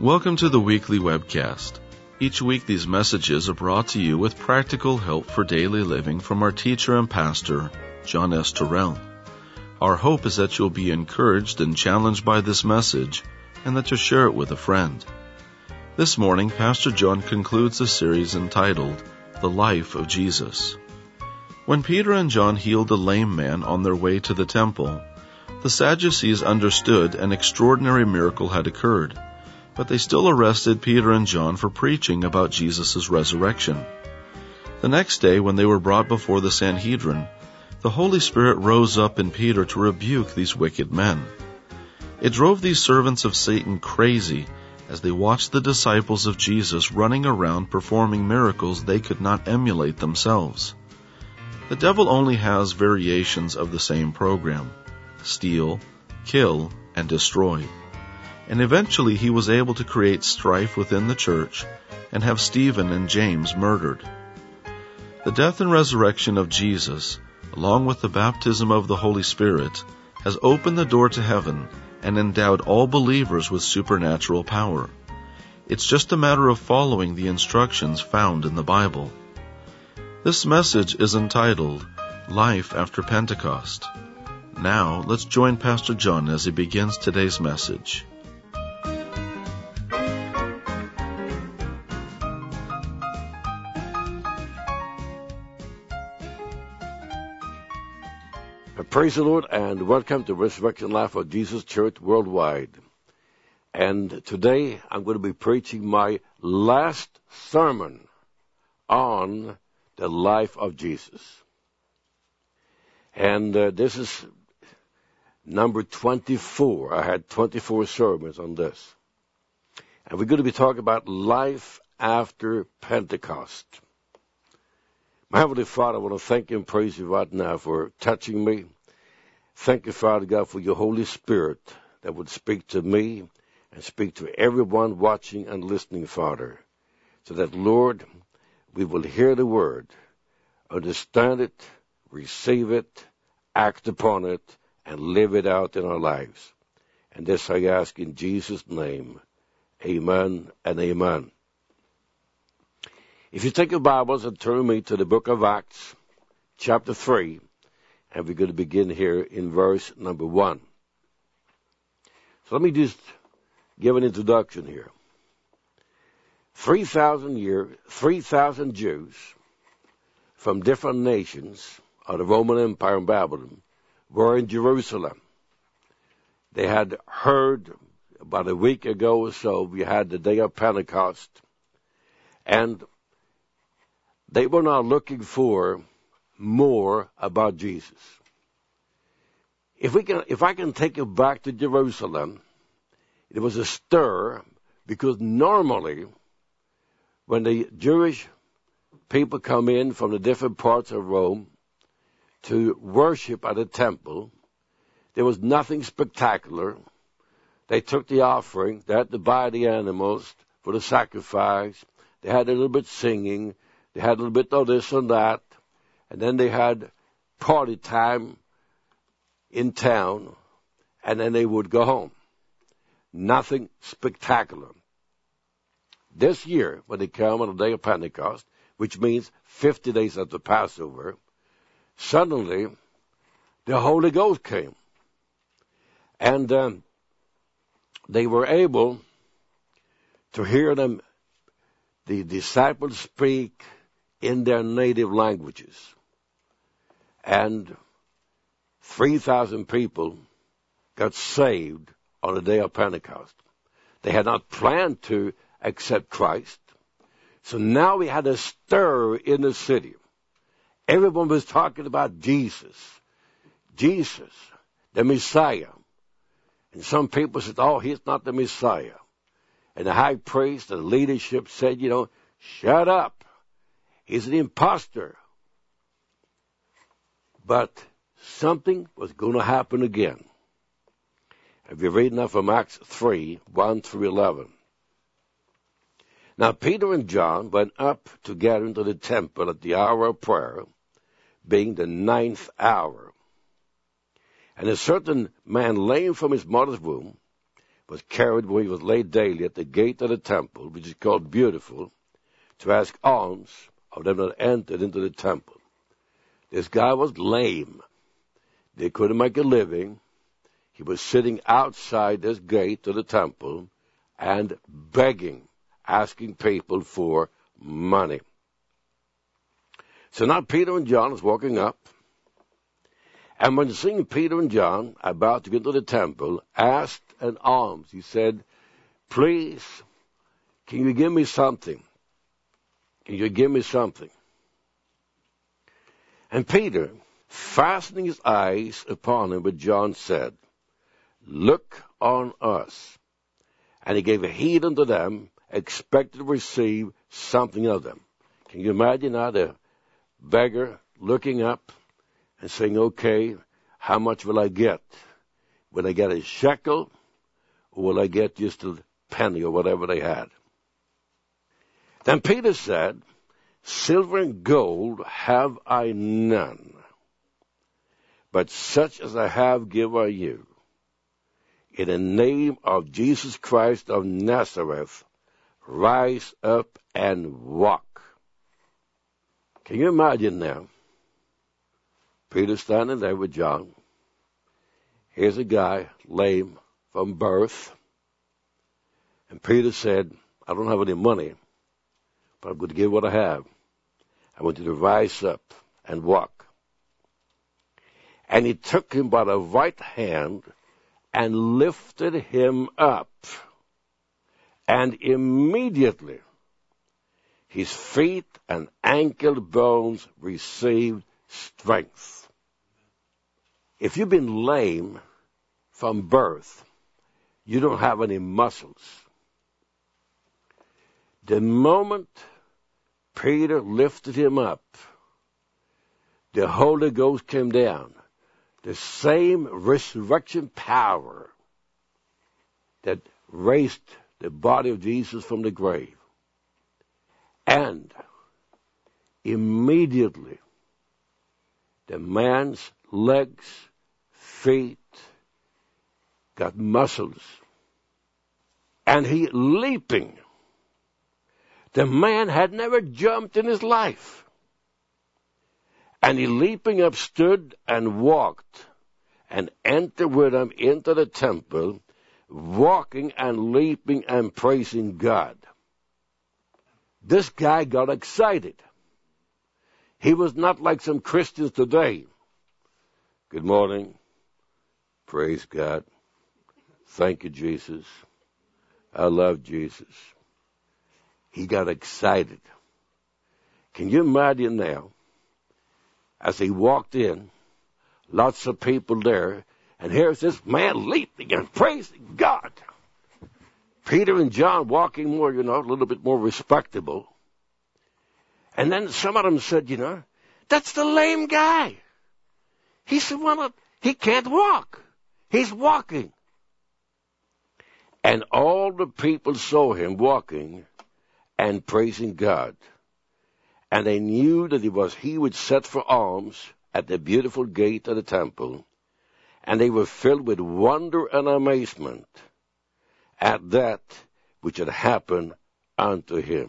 Welcome to the weekly webcast. Each week these messages are brought to you with practical help for daily living from our teacher and pastor, John S. Terrell. Our hope is that you'll be encouraged and challenged by this message and that you'll share it with a friend. This morning, Pastor John concludes a series entitled, The Life of Jesus. When Peter and John healed a lame man on their way to the temple, the Sadducees understood an extraordinary miracle had occurred, but they still arrested Peter and John for preaching about Jesus' resurrection. The next day, when they were brought before the Sanhedrin, the Holy Spirit rose up in Peter to rebuke these wicked men. It drove these servants of Satan crazy as they watched the disciples of Jesus running around performing miracles they could not emulate themselves. The devil only has variations of the same program: steal, kill, and destroy. And eventually he was able to create strife within the church and have Stephen and James murdered. The death and resurrection of Jesus, along with the baptism of the Holy Spirit, has opened the door to heaven and endowed all believers with supernatural power. It's just a matter of following the instructions found in the Bible. This message is entitled, Life After Pentecost. Now, let's join Pastor John as he begins today's message. Praise the Lord, and welcome to Resurrection Life of Jesus Church Worldwide. And today I'm going to be preaching my last sermon on the life of Jesus. And this is number 24. I had 24 sermons on this. And we're going to be talking about life after Pentecost. My Heavenly Father, I want to thank you and praise you right now for touching me. Thank you, Father God, for your Holy Spirit that would speak to me and speak to everyone watching and listening, Father, so that, Lord, we will hear the word, understand it, receive it, act upon it, and live it out in our lives. And this I ask in Jesus' name. Amen and amen. If you take your Bibles and turn me to the book of Acts, chapter 3, and we're going to begin here in verse number 1. So let me just give an introduction here. 3,000 Jews from different nations of the Roman Empire and Babylon were in Jerusalem. They had heard about a week ago or so, we had the day of Pentecost, and they were now looking for more about Jesus. If I can take you back to Jerusalem, it was a stir because normally when the Jewish people come in from the different parts of Rome to worship at the temple, there was nothing spectacular. They took the offering, they had to buy the animals for the sacrifice, they had a little bit singing, they had a little bit of this and that, and then they had party time in town, and then they would go home. Nothing spectacular. This year, when they came on the day of Pentecost, which means 50 days after Passover, suddenly the Holy Ghost came. And they were able to hear the disciples speak in their native languages. And 3,000 people got saved on the day of Pentecost. They had not planned to accept Christ. So now we had a stir in the city. Everyone was talking about Jesus, the Messiah. And some people said, oh, he's not the Messiah. And the high priest and the leadership said, shut up. He's an imposter. But something was going to happen again. If you read now from Acts 3, 1 through 11. Now Peter and John went up together into the temple at the hour of prayer, being the 9th hour. And a certain man lame from his mother's womb, was carried where he was laid daily at the gate of the temple, which is called Beautiful, to ask alms of them that entered into the temple. This guy was lame. They couldn't make a living. He was sitting outside this gate of the temple and begging, asking people for money. So now Peter and John is walking up. And when seeing Peter and John about to get to the temple, asked an alms, he said, "Please, can you give me something? Can you give me something?" And Peter, fastening his eyes upon him, but John said, "Look on us." And he gave heed unto them, expected to receive something of them. Can you imagine now the beggar looking up and saying, "Okay, how much will I get? Will I get a shekel, or will I get just a penny or whatever they had?" Then Peter said, "Silver and gold have I none, but such as I have give I you. In the name of Jesus Christ of Nazareth, rise up and walk." Can you imagine now? Peter standing there with John. Here's a guy, lame from birth. And Peter said, "I don't have any money, but I'm going to give what I have. I want you to rise up and walk." And he took him by the right hand and lifted him up. And immediately his feet and ankle bones received strength. If you've been lame from birth, you don't have any muscles. The moment Peter lifted him up, the Holy Ghost came down. The same resurrection power that raised the body of Jesus from the grave. And immediately, the man's legs, feet, got muscles. And he leaping. The man had never jumped in his life. And he leaping up stood and walked and entered with him into the temple, walking and leaping and praising God. This guy got excited. He was not like some Christians today. "Good morning. Praise God. Thank you, Jesus. I love Jesus." He got excited. Can you imagine now, as he walked in, lots of people there, and here's this man leaping and praising God. Peter and John walking more, a little bit more respectable. And then some of them said, "That's the lame guy. He said, he can't walk. He's walking." And all the people saw him walking and praising God. And they knew that it was he which sat for alms at the beautiful gate of the temple. And they were filled with wonder and amazement at that which had happened unto him.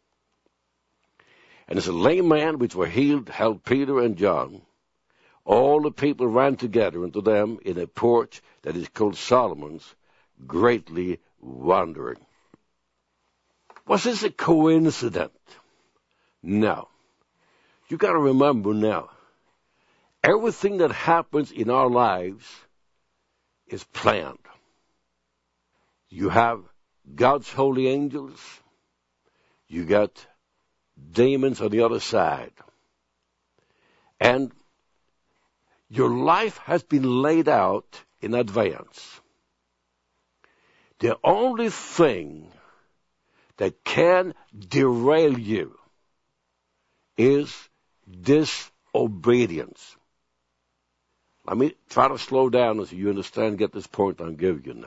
And as a lame man which were healed held Peter and John, all the people ran together unto them in a porch that is called Solomon's, greatly wondering. Was this a coincidence? No. You got to remember now, everything that happens in our lives is planned. You have God's holy angels. You got demons on the other side. And your life has been laid out in advance. The only thing that can derail you is disobedience. Let me try to slow down so you understand, get this point I'm giving you now.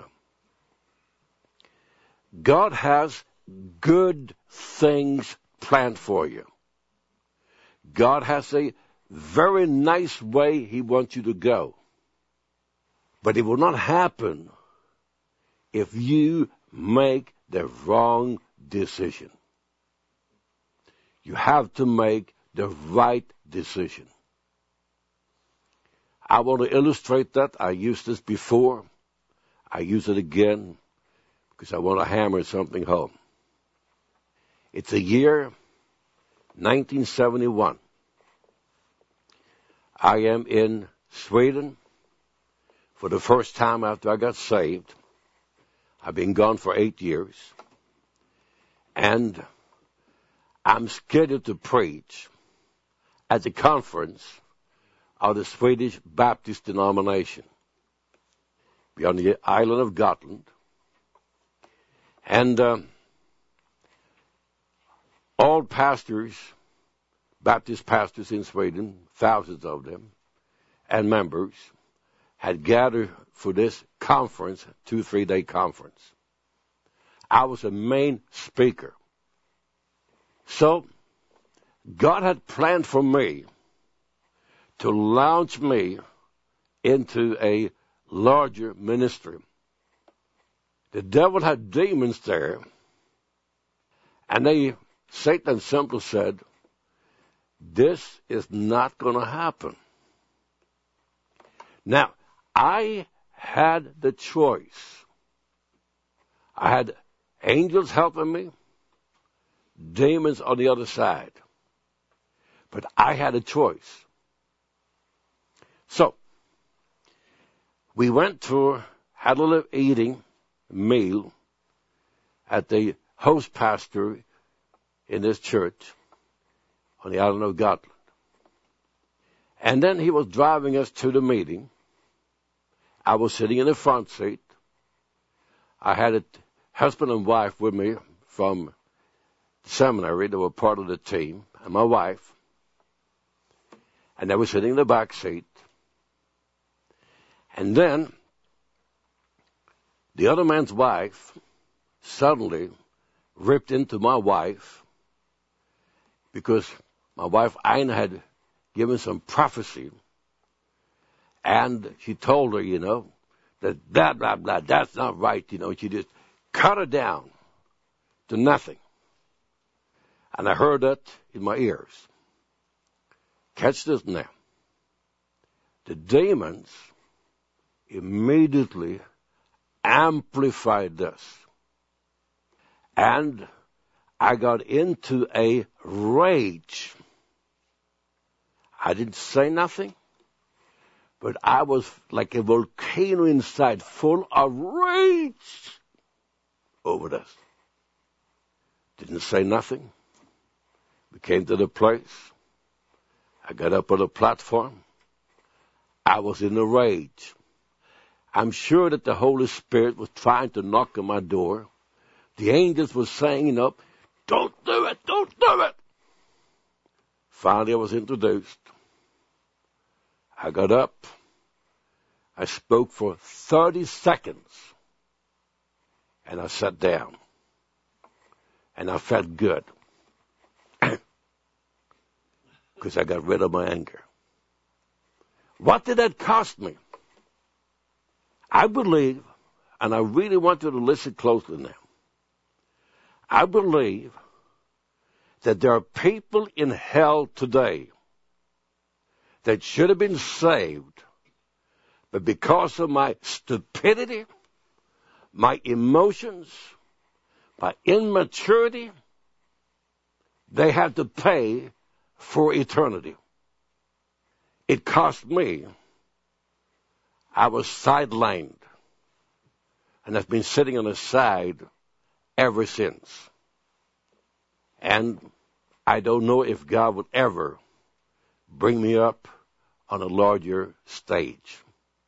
God has good things planned for you. God has a very nice way He wants you to go. But it will not happen if you make the wrong decision. You have to make the right decision. I want to illustrate that. I used this before. I use it again because I want to hammer something home. It's the year 1971. I am in Sweden for the first time after I got saved. I've been gone for 8 years. And I'm scheduled to preach at the conference of the Swedish Baptist denomination beyond the island of Gotland. And all pastors, Baptist pastors in Sweden, thousands of them, and members, had gathered for this conference, 2-3-day conference. I was a main speaker. So, God had planned for me to launch me into a larger ministry. The devil had demons there, and Satan simply said, this is not going to happen. Now, I had the choice. I had angels helping me, demons on the other side. But I had a choice. So, we had a little meal at the host pastor in this church on the island of Gotland. And then he was driving us to the meeting. I was sitting in the front seat. I had a husband and wife with me from seminary. They were part of the team, and my wife. And they were sitting in the back seat. And then the other man's wife suddenly ripped into my wife because my wife Ina had given some prophecy. And she told her, that blah, blah, blah, that's not right, She just cut her down to nothing. And I heard that in my ears. Catch this now. The demons immediately amplified this. And I got into a rage. I didn't say nothing, but I was like a volcano inside, full of rage over this. Didn't say nothing. We came to the place. I got up on the platform. I was in a rage. I'm sure that the Holy Spirit was trying to knock on my door. The angels were saying, don't do it, don't do it. Finally, I was introduced. I got up. I spoke for 30 seconds. And I sat down. And I felt good. Because I got rid of my anger. What did that cost me? I believe, and I really want you to listen closely now. I believe that there are people in hell today that should have been saved, but because of my stupidity, my emotions, my immaturity, they have to pay for eternity. It cost me. I was sidelined, and I've been sitting on the side ever since. And I don't know if God would ever bring me up on a larger stage.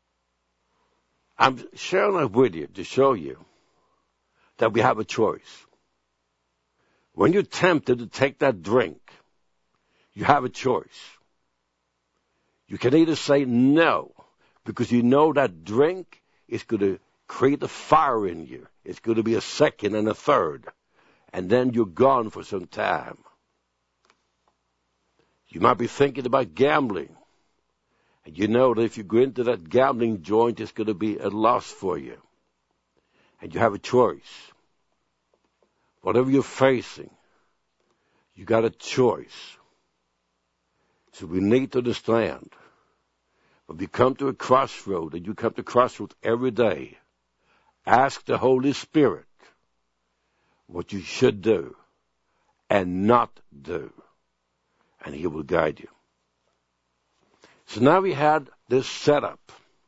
I'm sharing that with you to show you that we have a choice. When you're tempted to take that drink, you have a choice. You can either say no, because you know that drink is going to create a fire in you. It's going to be a second and a third. And then you're gone for some time. You might be thinking about gambling. And you know that if you go into that gambling joint, it's going to be a loss for you. And you have a choice. Whatever you're facing, you got a choice. So we need to understand, when we come to a crossroad, and you come to crossroads every day, ask the Holy Spirit what you should do and not do, and He will guide you. So now we had this setup.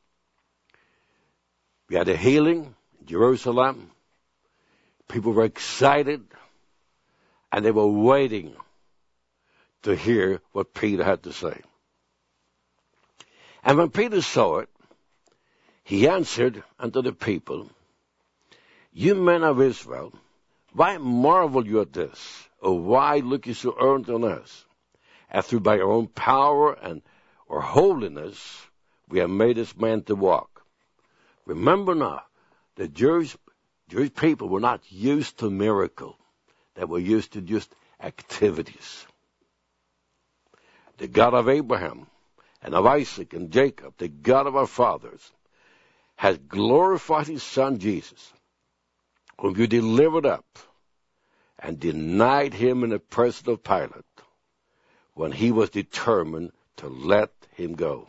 We had a healing in Jerusalem. People were excited, and they were waiting to hear what Peter had to say. And when Peter saw it, he answered unto the people, "You men of Israel, why marvel you at this? Or why look you so earnest on us? As through by our own power and or holiness we have made this man to walk." Remember now, the Jewish people were not used to miracle. They were used to just activities. The God of Abraham and of Isaac and Jacob, the God of our fathers, has glorified His Son Jesus, whom you delivered up and denied Him in the presence of Pilate, when he was determined to let Him go.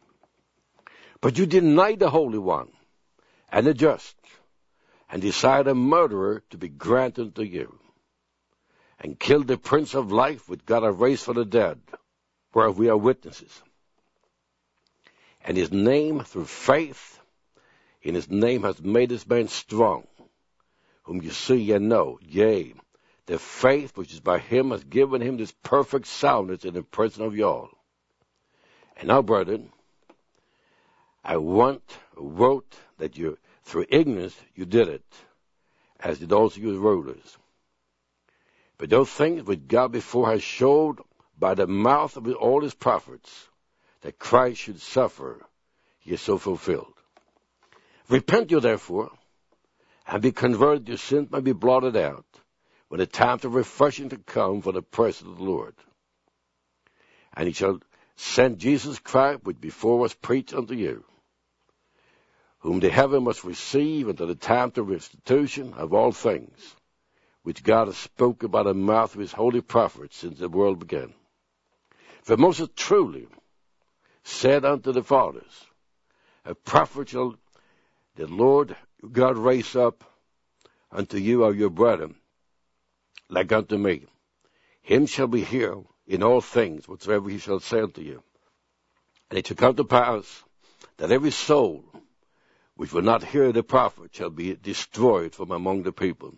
But you denied the Holy One and the just, and desired a murderer to be granted to you, and killed the Prince of Life, which God hath raised from the dead, whereof we are witnesses. And His name, through faith in His name, hath made this man strong, whom you see and know. Yea, the faith which is by Him has given him this perfect soundness in the presence of you all. And now, brethren, I wrote that you, through ignorance, you did it, as did also your rulers. But those things which God before has showed by the mouth of all His prophets, that Christ should suffer, He is so fulfilled. Repent you therefore, and be converted, your sins may be blotted out, when the time of refreshing to come from the presence of the Lord. And He shall send Jesus Christ, which before was preached unto you, whom the heaven must receive until the time of restitution of all things, which God has spoken by the mouth of His holy prophets since the world began. For Moses truly said unto the fathers, a prophet shall the Lord God raise up unto you of your brethren, like unto me. Him shall be hear in all things whatsoever He shall say unto you. And it shall come to pass that every soul which will not hear the prophet shall be destroyed from among the people.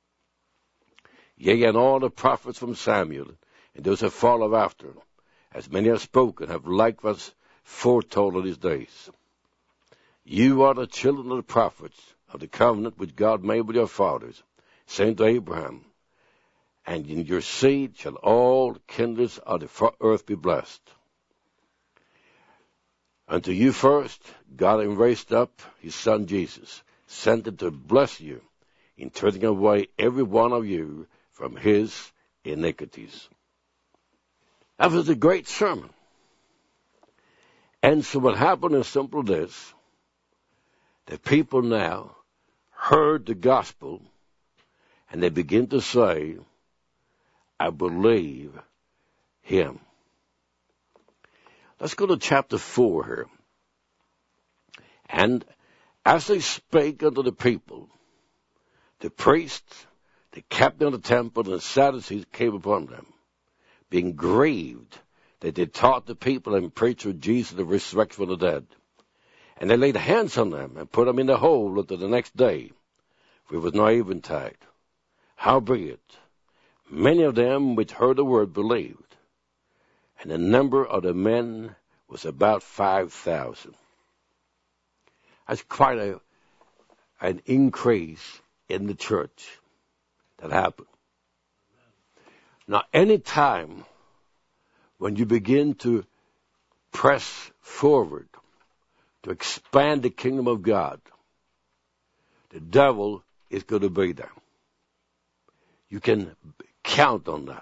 Yea, and all the prophets from Samuel, and those that follow after, as many have spoken, have likewise foretold of these days. You are the children of the prophets of the covenant which God made with your fathers, saying to Abraham, and in your seed shall all kindreds of the earth be blessed. Unto you first, God raised up His Son Jesus, sent Him to bless you, in turning away every one of you from his iniquities. That was a great sermon. And so what happened is simple this: the people now heard the gospel, and they begin to say, I believe Him. Let's go to chapter 4 here. And as they spake unto the people, the priests, the captain of the temple, and the Sadducees came upon them, being grieved that they taught the people and preached of Jesus the resurrection from the dead. And they laid hands on them and put them in the hole until the next day, for it was not eventide. Howbeit, many of them which heard the word believed, and the number of the men was about 5,000. That's quite an increase in the church that happened. Now, any time when you begin to press forward to expand the kingdom of God, the devil is going to be there. You can count on that.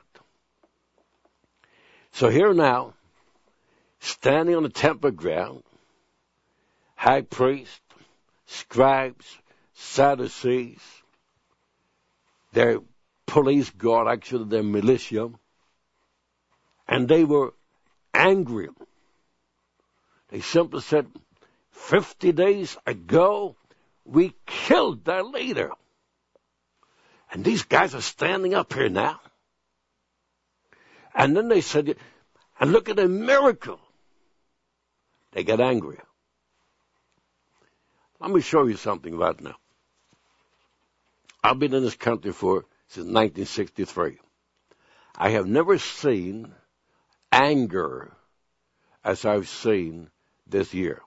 So here now, standing on the temple ground, high priest, scribes, Sadducees, their police guard, actually their militia, and they were angry. They simply said, 50 days ago, we killed their leader. And these guys are standing up here now. And then they said, and look at the miracle. They got angry. Let me show you something right now. I've been in this country since 1963. I have never seen anger as I've seen this year.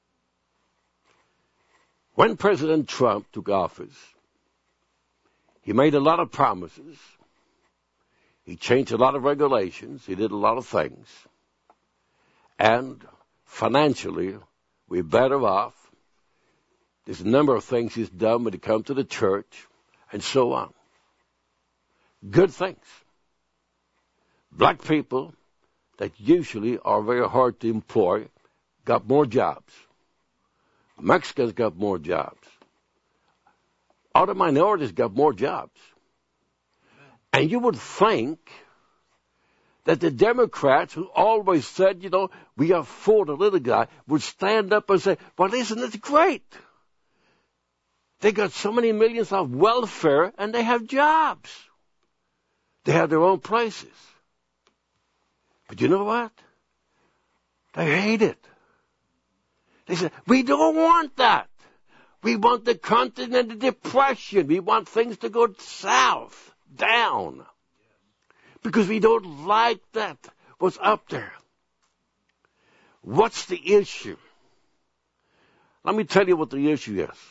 When President Trump took office, he made a lot of promises. He changed a lot of regulations. He did a lot of things. And financially, we're better off. There's a number of things he's done when it comes to the church and so on. Good things. Black people that usually are very hard to employ got more jobs. Mexicans got more jobs. Other minorities got more jobs. And you would think that the Democrats, who always said, we are for the little guy, would stand up and say, well, isn't it great? They got so many millions of welfare and they have jobs. They have their own places. But you know what? They hate it. They said, we don't want that. We want the continental depression. We want things to go south, down. Because we don't like that, what's up there. What's the issue? Let me tell you what the issue is.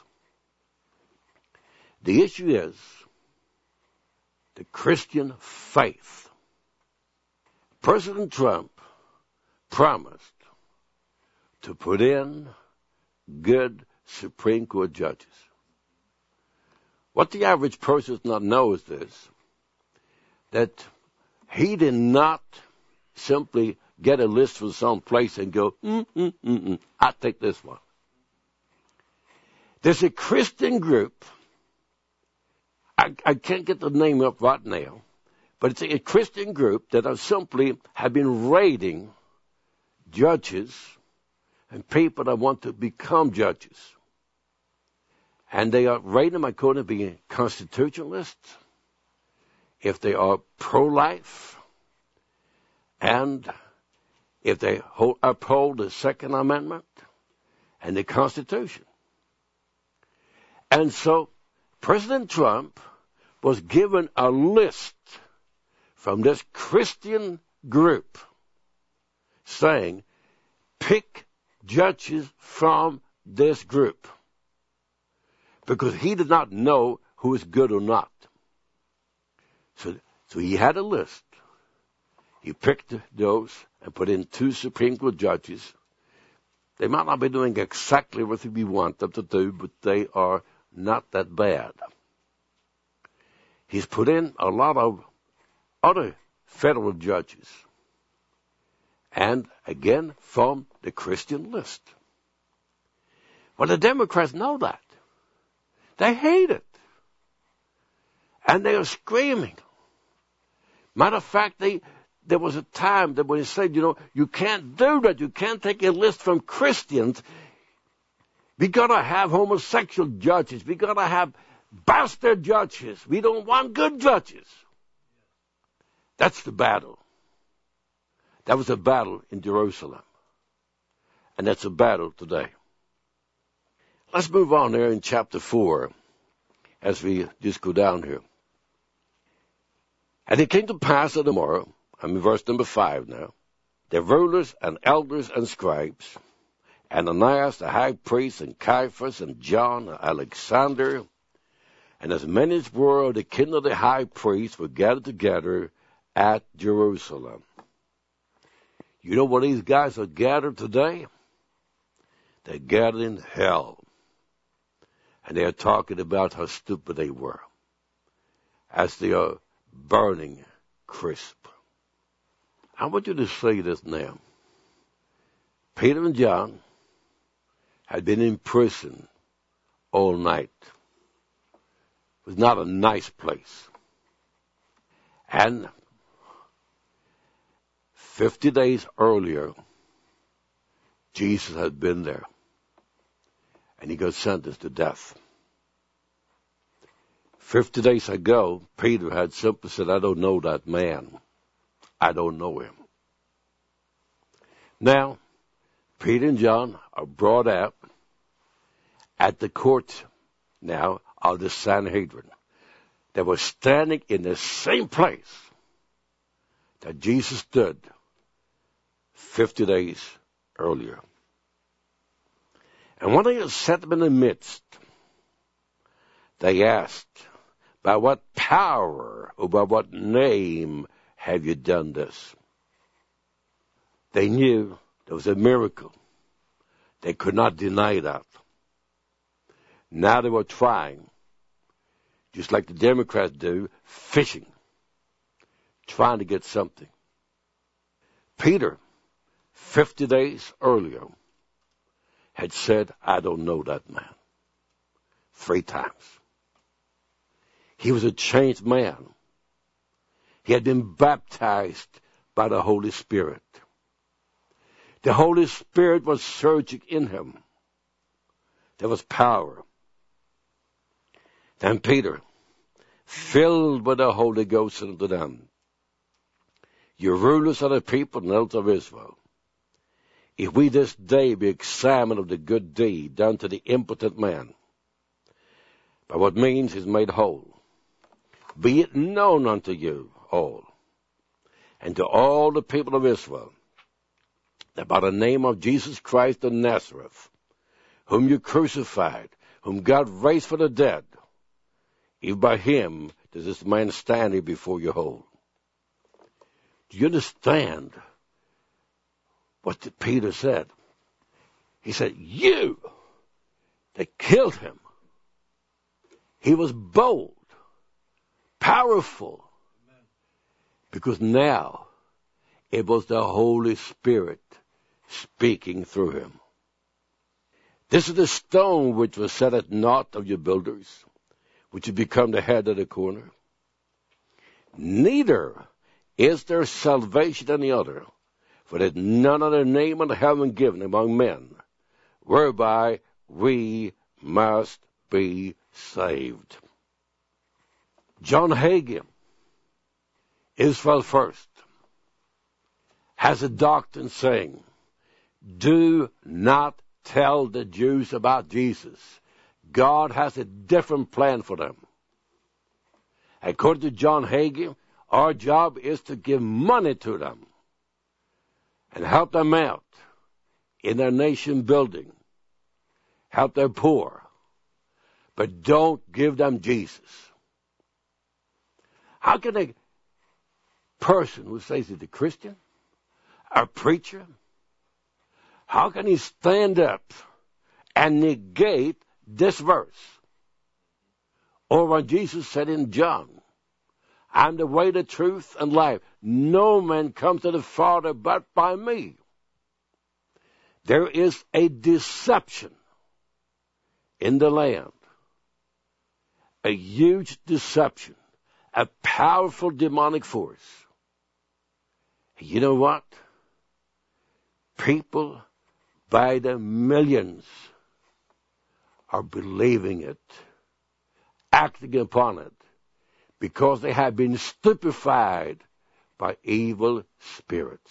The issue is the Christian faith. President Trump promised to put in good Supreme Court judges. What the average person does not know is this, that he did not simply get a list from some place and go, I'll take this one. There's a Christian group, I can't get the name up right now, but it's a Christian group that have been rating judges and people that want to become judges. And they are rating them according to being constitutionalists, if they are pro-life, and if they uphold the Second Amendment and the Constitution. And so President Trump was given a list from this Christian group saying, pick judges from this group. Because he did not know who is good or not. So he had a list. He picked those and put in 2 Supreme Court judges. They might not be doing exactly what we want them to do, but they are not that bad. He's put in a lot of other federal judges. And again, from the Christian list. Well, the Democrats know that. They hate it. And they are screaming. Matter of fact, there was a time that when he said, you can't do that. You can't take a list from Christians. We got to have homosexual judges. We got to have bastard judges. We don't want good judges. That's the battle. That was a battle in Jerusalem. And that's a battle today. Let's move on there in chapter 4 as we just go down here. And it came to pass on the morrow, I'm in verse number 5 now, the rulers and elders and scribes, and Ananias the high priest, and Caiaphas, and John, and Alexander, and as many as were of the kin of the high priest were gathered together at Jerusalem. You know where these guys are gathered today? They're gathered in hell. And they're talking about how stupid they were as they are burning crisp. I want you to say this now. Peter and John had been in prison all night. was not a nice place. And 50 days earlier, Jesus had been there. And he got sentenced to death. 50 days ago, Peter had simply said, I don't know that man. I don't know him. Now, Peter and John are brought out at the court now of the Sanhedrin. They were standing in the same place that Jesus stood 50 days earlier. And when they had set them in the midst, they asked, by what power or by what name have you done this? They knew there was a miracle. They could not deny that. Now they were trying, just like the Democrats do, fishing, trying to get something. Peter, 50 days earlier, had said, I don't know that man, 3 times. He was a changed man. He had been baptized by the Holy Spirit. The Holy Spirit was surging in him. There was power. Then Peter, filled with the Holy Ghost, said unto them, you rulers of the people and elders of Israel, if we this day be examined of the good deed done to the impotent man, by what means he is made whole, be it known unto you all, and to all the people of Israel, that by the name of Jesus Christ of Nazareth, whom you crucified, whom God raised from the dead, if by him does this man stand here before you whole. Do you understand what Peter said? He said, you that killed him. He was bold, powerful, because now it was the Holy Spirit speaking through him. This is the stone which was set at naught of your builders, which has become the head of the corner. Neither is there salvation any other, for that none other name under heaven given among men, whereby we must be saved. John Hagin, Israel First, has a doctrine saying, do not tell the Jews about Jesus. God has a different plan for them. According to John Hagin, our job is to give money to them and help them out in their nation building, help their poor, but don't give them Jesus. How can a person who says he's a Christian, a preacher, how can he stand up and negate this verse? Or when Jesus said in John, I'm the way, the truth, and life. No man comes to the Father but by me. There is a deception in the land, a huge deception, a powerful demonic force. You know what? People by the millions are believing it, acting upon it, because they have been stupefied by evil spirits.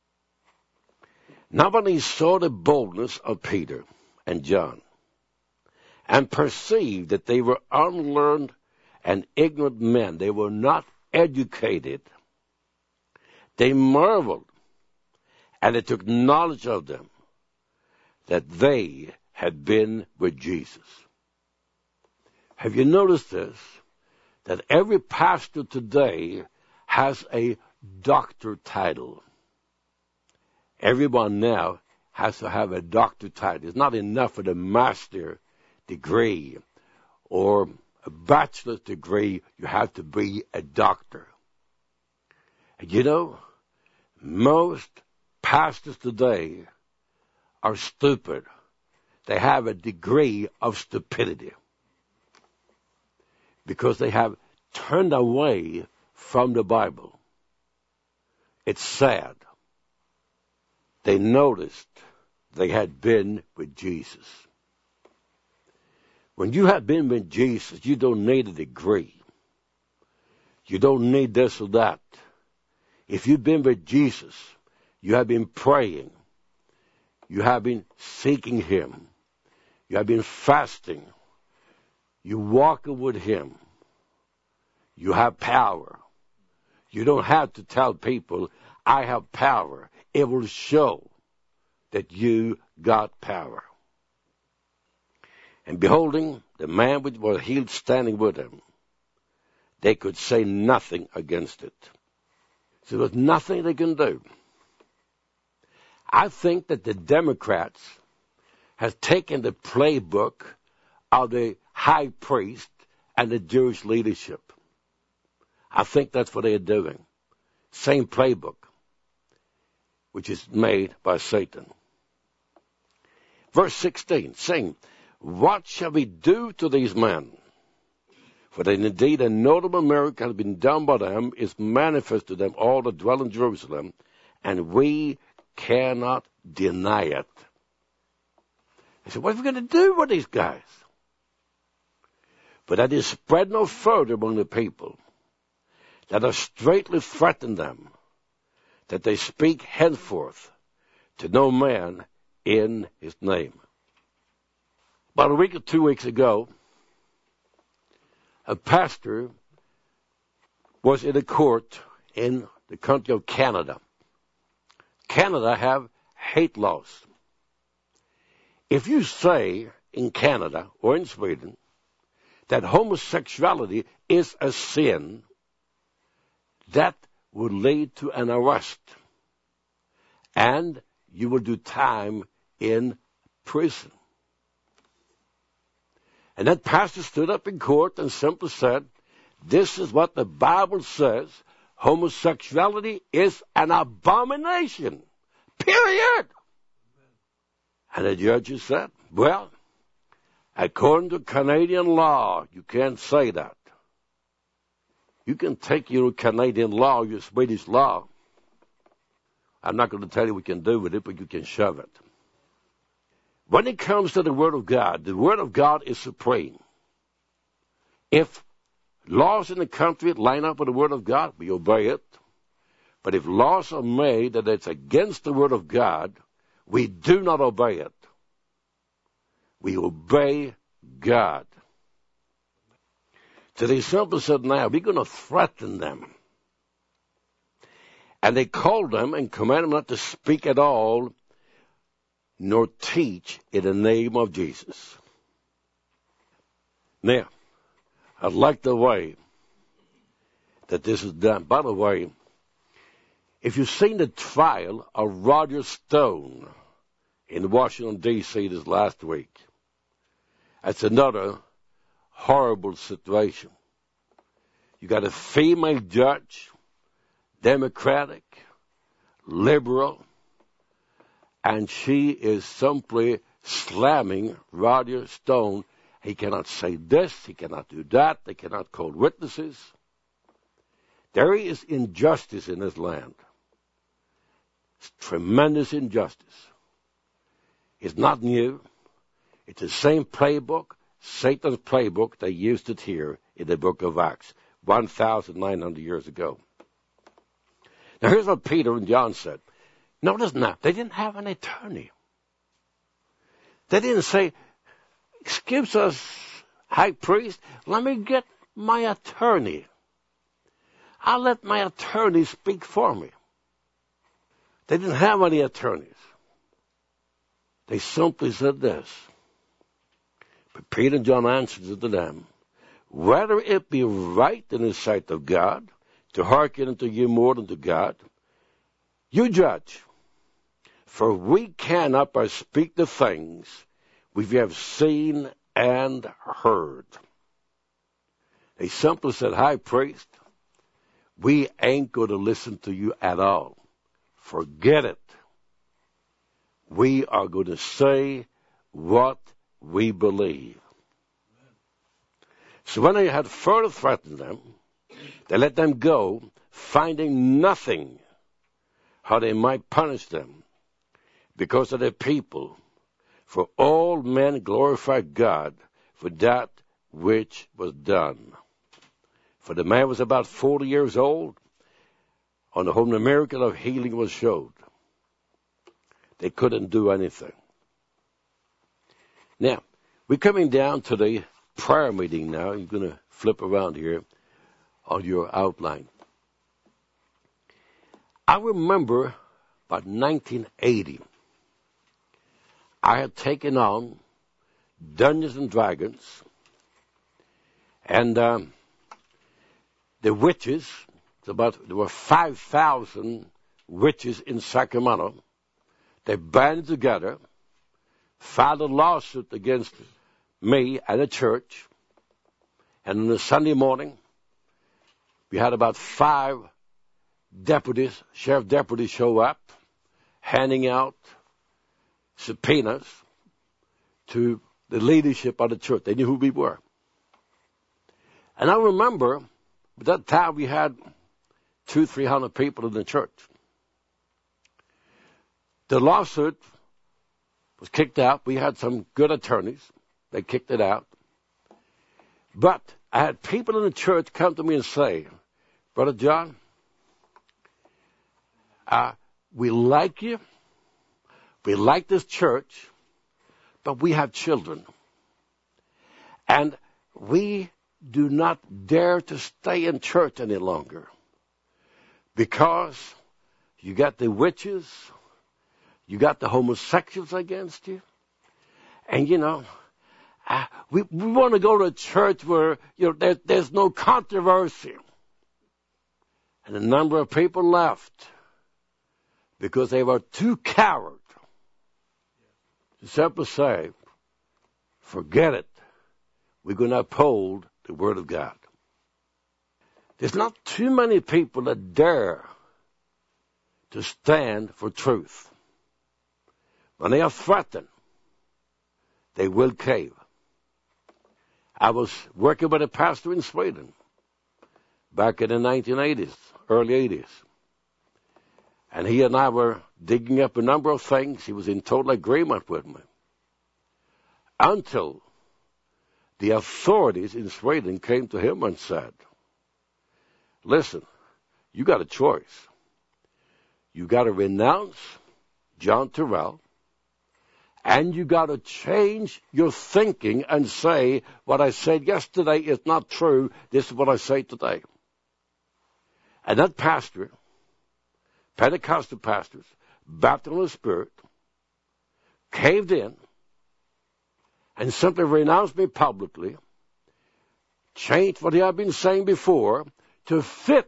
Now when he saw the boldness of Peter and John, and perceived that they were unlearned and ignorant men, they were not educated, they marveled, and it took knowledge of them that they had been with Jesus. Have you noticed this? That every pastor today has a doctor title. Everyone now has to have a doctor title. It's not enough for the master degree or a bachelor's degree. You have to be a doctor. And you know, most pastors today are stupid. They have a degree of stupidity. because they have turned away from the Bible. It's sad. They noticed they had been with Jesus. When you have been with Jesus, you don't need a degree. You don't need this or that. If you've been with Jesus, you have been praying. You have been seeking Him. You have been fasting. You walk with Him. You have power. You don't have to tell people, I have power. It will show that you got power. And beholding the man which was healed standing with him, they could say nothing against it. So there was nothing they can do. I think that the Democrats have taken the playbook of the high priest and the Jewish leadership. I think that's what they are doing. Same playbook, which is made by Satan. Verse 16, saying, what shall we do to these men? For that indeed a notable miracle has been done by them, is manifest to them all that dwell in Jerusalem, and we cannot deny it. They said, what are we going to do with these guys? But that is spread no further among the people, that have straitly threatened them, that they speak henceforth to no man in his name. About a week or 2 weeks ago, a pastor was in a court in the country of Canada. Canada have hate laws. If you say in Canada or in Sweden that homosexuality is a sin, that would lead to an arrest, and you will do time in prison. And that pastor stood up in court and simply said, this is what the Bible says, homosexuality is an abomination, period. And the judges said, well, according to Canadian law, you can't say that. You can take your Canadian law, your Swedish law. I'm not going to tell you what you can do with it, but you can shove it. When it comes to the Word of God is supreme. If laws in the country line up with the Word of God, we obey it. But if laws are made that it's against the Word of God, we do not obey it. We obey God. So they simply said, now we're going to threaten them. And they called them and commanded them not to speak at all, nor teach in the name of Jesus. Now, I like the way that this is done. By the way, if you've seen the trial of Roger Stone in Washington, D.C. this last week, that's another horrible situation. You got a female judge, Democratic, liberal, and she is simply slamming Roger Stone. He cannot say this, he cannot do that, they cannot call witnesses. There is injustice in this land. It's tremendous injustice. It's not new. It's the same playbook, Satan's playbook. They used it here in the book of Acts, 1,900 years ago. Now here's what Peter and John said. Notice now, they didn't have an attorney. They didn't say, excuse us, high priest, let me get my attorney. I'll let my attorney speak for me. They didn't have any attorneys. They simply said this. But Peter and John answered to them, whether it be right in the sight of God to hearken unto you more than to God, you judge. For we cannot but speak the things we have seen and heard. They simply said, high priest, we ain't going to listen to you at all. Forget it. We are going to say what we believe. So when they had further threatened them, they let them go, finding nothing how they might punish them because of their people. For all men glorify God for that which was done. For the man was about 40 years old, on whom the miracle of healing was showed. They couldn't do anything. Now, we're coming down to the prayer meeting now. You're going to flip around here on your outline. I remember about 1980, I had taken on Dungeons and Dragons, and the witches, there were 5,000 witches in Sacramento. They banded together, filed a lawsuit against me and the church, and on a Sunday morning, we had about 5 deputies, sheriff deputies show up, handing out subpoenas to the leadership of the church. They knew who we were. And I remember, at that time, we had 200-300 people in the church. The lawsuit was kicked out. We had some good attorneys. They kicked it out. But I had people in the church come to me and say, Brother John, we like you. We like this church, but we have children. And we do not dare to stay in church any longer because you got the witches, you got the homosexuals against you, and we want to go to a church where there's no controversy. And a number of people left because they were too coward to simply say, forget it. We're going to uphold the Word of God. There's not too many people that dare to stand for truth. When they are threatened, they will cave. I was working with a pastor in Sweden back in the 1980s, early 80s. And he and I were digging up a number of things. He was in total agreement with me. Until the authorities in Sweden came to him and said, listen, you got a choice. You got to renounce John Terrell, and you got to change your thinking and say, what I said yesterday is not true. This is what I say today. And that pastor, Pentecostal pastors, baptized in the Spirit, caved in and simply renounced me publicly, changed what he had been saying before to fit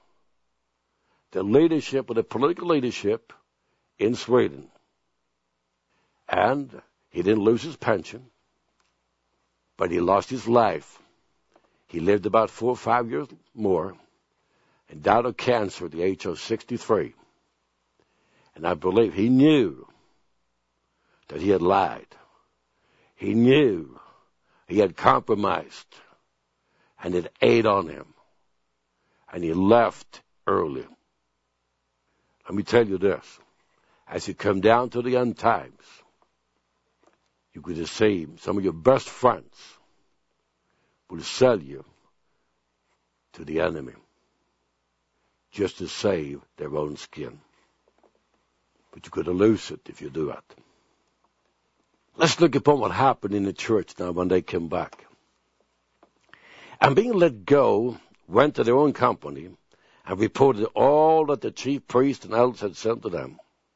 the leadership or the political leadership in Sweden. And he didn't lose his pension, but he lost his life. He lived about 4 or 5 years more and died of cancer at the age of 63. And I believe he knew that he had lied. He knew he had compromised, and it ate on him. And he left early. Let me tell you this. As you come down to the end times, you could see some of your best friends will sell you to the enemy just to save their own skin. But you could lose it if you do that. Let's look upon what happened in the church now when they came back. And being let go, went to their own company and reported all that the chief priest and elders had sent to them.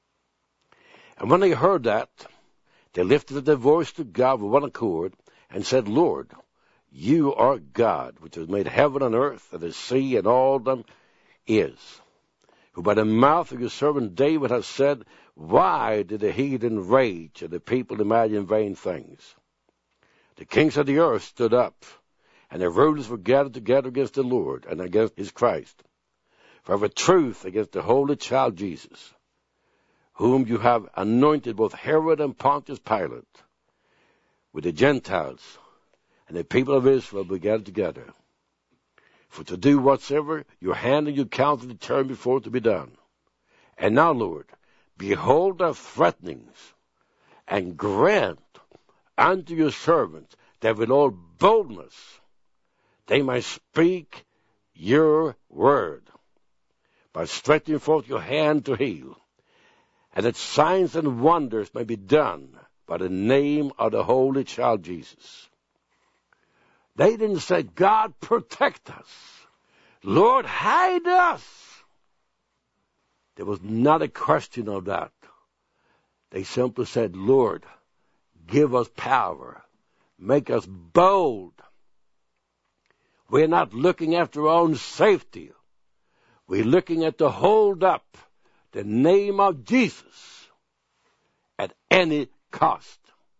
And when they heard that, they lifted their voice to God with one accord and said, Lord, you are God, which has made heaven and earth and the sea and all them is, who by the mouth of your servant David has said, why did the heathen rage and the people imagine vain things? The kings of the earth stood up, and the rulers were gathered together against the Lord and against his Christ. For of a truth against the holy child Jesus, whom you have anointed both Herod and Pontius Pilate with the Gentiles And the people of Israel began together for to do whatsoever your hand and your counsel determined before to be done. And now, Lord, behold their threatenings, and grant unto your servants that with all boldness they might speak your word, by stretching forth your hand to heal, and that signs and wonders may be done by the name of the Holy Child Jesus. They didn't say, God, protect us. Lord, hide us. There was not a question of that. They simply said, Lord, give us power. Make us bold. We're not looking after our own safety. We're looking at to hold up the name of Jesus at any cost.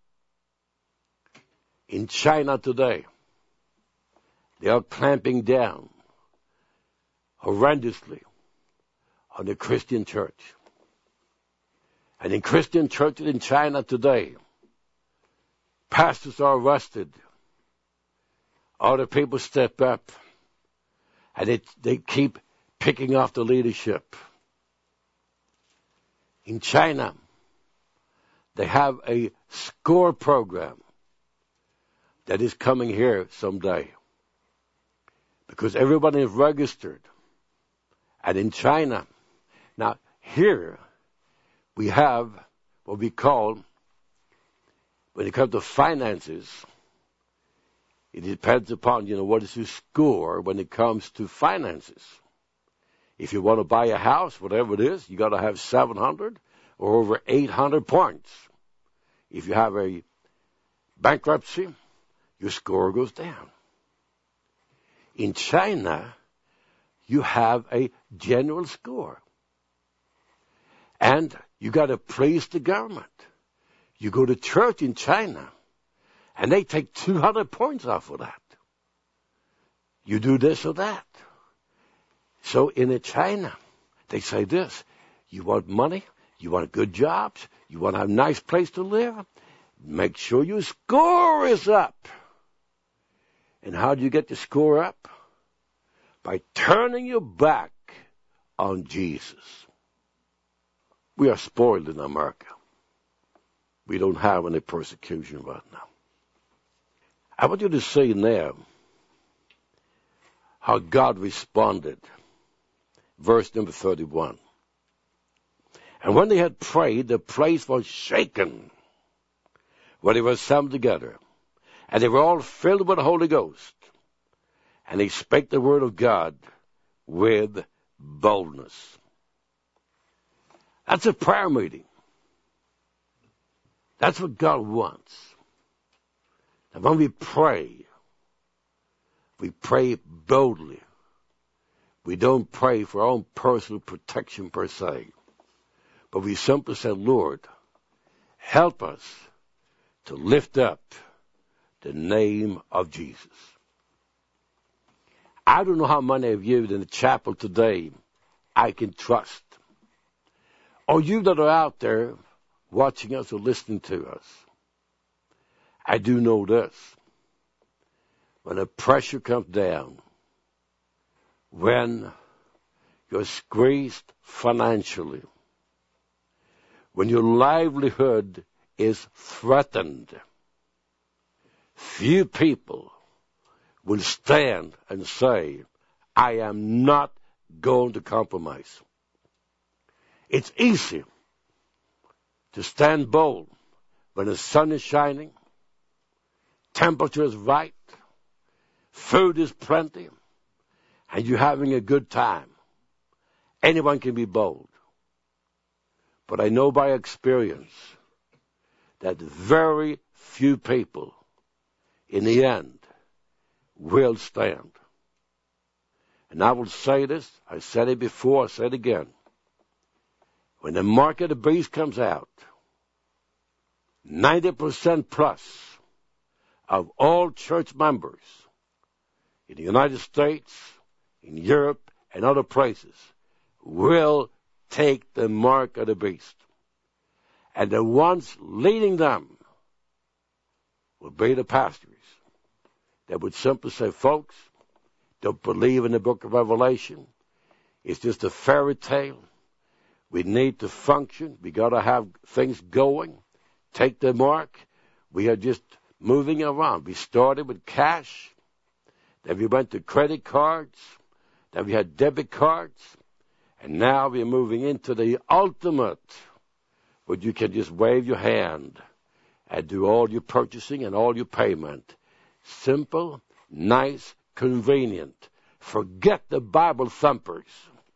In China today, they are clamping down horrendously on the Christian church. And in Christian churches in China today, pastors are arrested. Other people step up, and they keep picking off the leadership. In China, they have a SCORE program that is coming here someday, because everybody is registered. And in China, now here we have what we call, when it comes to finances, it depends upon, what is your score when it comes to finances. If you want to buy a house, whatever it is, you got to have 700 or over 800 points. If you have a bankruptcy, your score goes down. In China, you have a general score. And you got to praise the government. You go to church in China, and they take 200 points off of that. You do this or that. So in China, they say this: you want money, you want good jobs, you want a nice place to live, make sure your score is up. And how do you get the score up? By turning your back on Jesus. We are spoiled in America. We don't have any persecution right now. I want you to see now how God responded. Verse number 31. And when they had prayed, the place was shaken when they were assembled together. And they were all filled with the Holy Ghost. And they spake the word of God with boldness. That's a prayer meeting. That's what God wants. And when we pray boldly. We don't pray for our own personal protection per se. But we simply say, Lord, help us to lift up the name of Jesus. I don't know how many of you in the chapel today I can trust. Or you that are out there watching us or listening to us. I do know this. When the pressure comes down, when you're squeezed financially, when your livelihood is threatened, few people will stand and say, I am not going to compromise. It's easy to stand bold when the sun is shining, temperature is right, food is plenty, and you're having a good time. Anyone can be bold. But I know by experience that very few people in the end will stand. And I will say this, I said it before, I said it again. When the mark of the beast comes out, 90% plus of all church members in the United States, in Europe, and other places will take the mark of the beast. And the ones leading them will be the pastors, that would simply say, folks, don't believe in the book of Revelation. It's just a fairy tale. We need to function. We got to have things going. Take the mark. We are just moving around. We started with cash. Then we went to credit cards. Then we had debit cards. And now we're moving into the ultimate, where you can just wave your hand and do all your purchasing and all your payment. Simple, nice, convenient. Forget the Bible thumpers.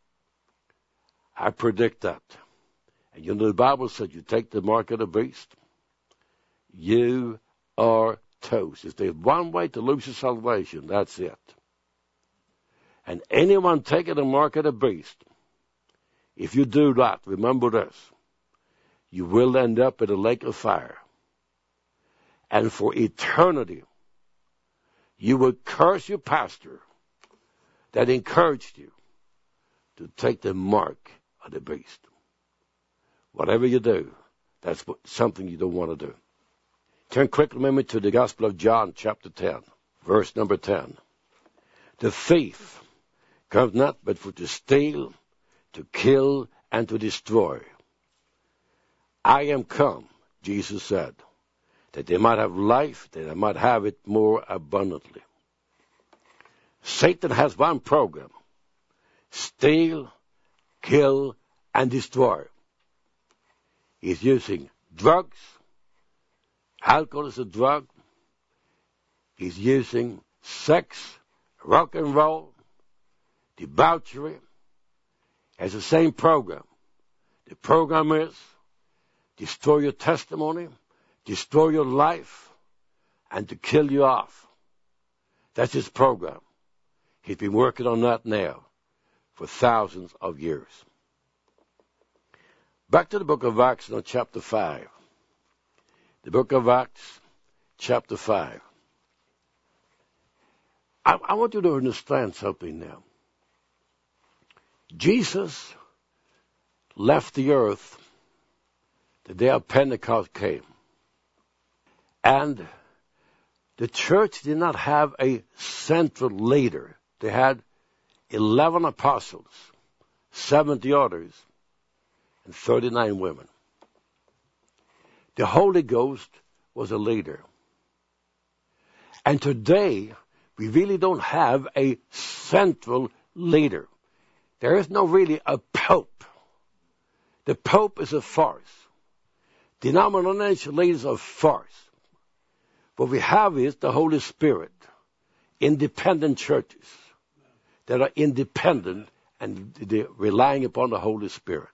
I predict that. And you know the Bible said you take the mark of the beast, you are toast. If there's one way to lose your salvation, that's it. And anyone taking the mark of the beast, if you do that, remember this, you will end up in a lake of fire. And for eternity, you will curse your pastor that encouraged you to take the mark of the beast. Whatever you do, that's something you don't want to do. Turn quickly, remember, to the Gospel of John, chapter 10, verse number 10. The thief comes not but for to steal, to kill, and to destroy. I am come, Jesus said, that they might have life, that they might have it more abundantly. Satan has one program: steal, kill, and destroy. He's using drugs. Alcohol is a drug. He's using sex, rock and roll, debauchery. Has the same program. The program is destroy your testimony, destroy your life, and to kill you off. That's his program. He's been working on that now for thousands of years. Back to the book of Acts, now chapter 5. The book of Acts, chapter 5. I want you to understand something now. Jesus left the earth the day of Pentecost came. And the church did not have a central leader. They had 11 apostles, 70 others, and 39 women. The Holy Ghost was a leader. And today, we really don't have a central leader. There is no really a pope. The pope is a farce. Denominational leaders are a farce. What we have is the Holy Spirit, independent churches that are independent and they're relying upon the Holy Spirit.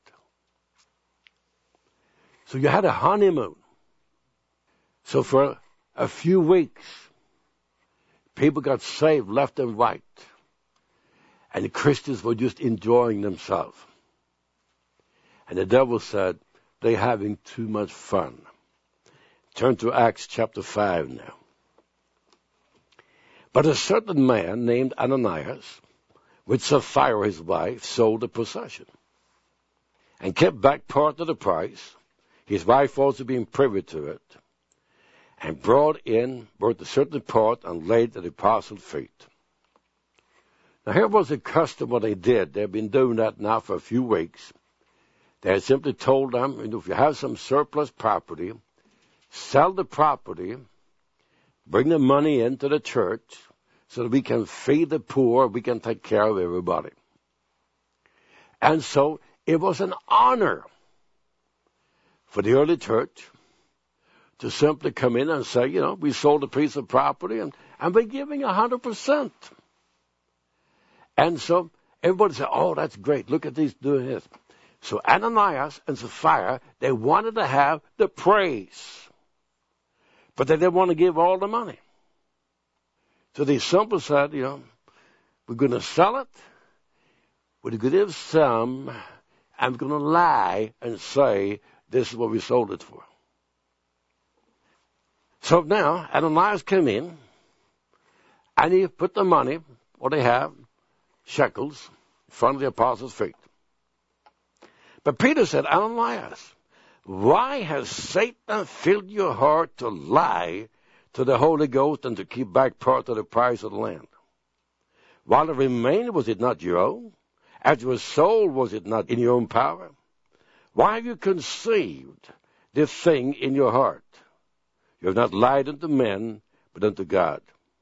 So you had a honeymoon. So for a few weeks, people got saved left and right. And the Christians were just enjoying themselves. And the devil said, they're having too much fun. Turn to Acts chapter 5 now. But a certain man named Ananias, with Sapphira his wife, sold a possession, and kept back part of the price, his wife also being privy to it, and brought a certain part and laid at the apostles' feet. Now here was a custom what they did. They've been doing that now for a few weeks. They had simply told them, if you have some surplus property, sell the property, bring the money into the church so that we can feed the poor, we can take care of everybody. And so it was an honor for the early church to simply come in and say, we sold a piece of property and we're giving 100%. And so everybody said, oh, that's great. Look at these doing this. So Ananias and Sapphira, they wanted to have the praise. But they didn't want to give all the money. So they simply said, we're going to sell it. We're going to give some. And we're going to lie and say, this is what we sold it for. So now Ananias came in. And he put the money, what they have, shekels, in front of the apostles' feet. But Peter said, Ananias, why has Satan filled your heart to lie to the Holy Ghost and to keep back part of the price of the land? While it remained, was it not your own? As you were sold, was it not in your own power? Why have you conceived this thing in your heart? You have not lied unto men, but unto God.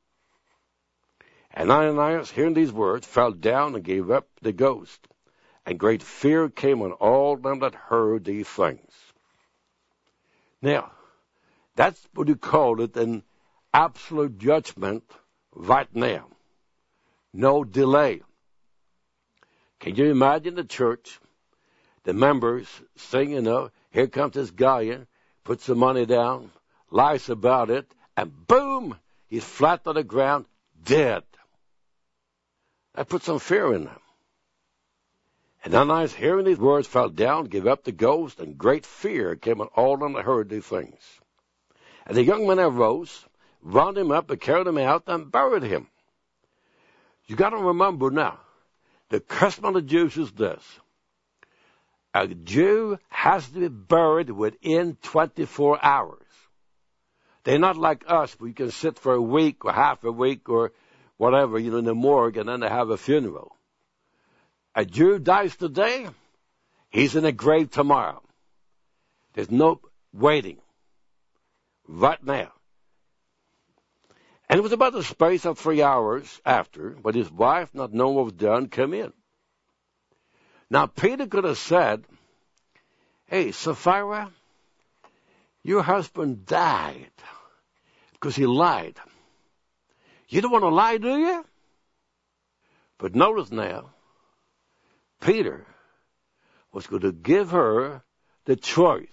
And Ananias, hearing these words, fell down and gave up the ghost. And great fear came on all them that heard these things. Now, that's what you call it, an absolute judgment right now. No delay. Can you imagine the church, the members singing, here comes this guy in, puts the money down, lies about it, and boom, he's flat on the ground, dead. That put some fear in them. And Ananias, hearing these words, fell down, gave up the ghost, and great fear came on all them that heard these things. And the young men arose, wound him up, and carried him out, and buried him. You got to remember now, the custom of the Jews is this. A Jew has to be buried within 24 hours. They're not like us, where you can sit for a week or half a week or whatever, in the morgue, and then they have a funeral. A Jew dies today, he's in a grave tomorrow. There's no waiting. Right now. And it was about the space of 3 hours after, but his wife, not knowing what was done, came in. Now, Peter could have said, hey, Sapphira, your husband died because he lied. You don't want to lie, do you? But notice now, Peter was going to give her the choice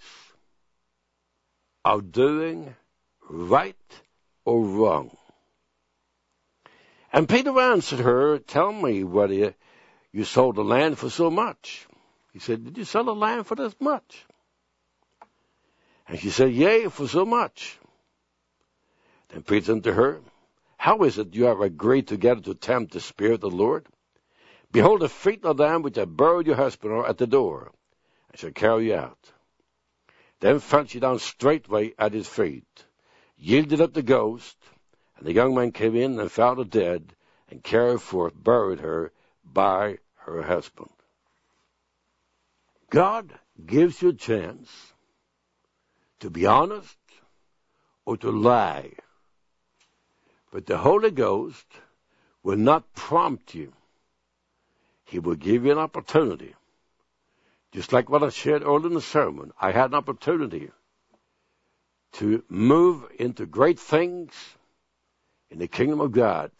of doing right or wrong. And Peter answered her, tell me whether you sold the land for so much. He said, did you sell the land for this much? And she said, yea, for so much. Then Peter said to her, how is it you have agreed together to tempt the Spirit of the Lord? Behold, the feet of them which have buried your husband are at the door, and shall carry you out. Then fell she down straightway at his feet, yielded up the ghost, and the young man came in and found her dead, and carried forth, buried her by her husband. God gives you a chance to be honest or to lie. But the Holy Ghost will not prompt you. He will give you an opportunity. Just like what I shared earlier in the sermon, I had an opportunity to move into great things in the kingdom of God.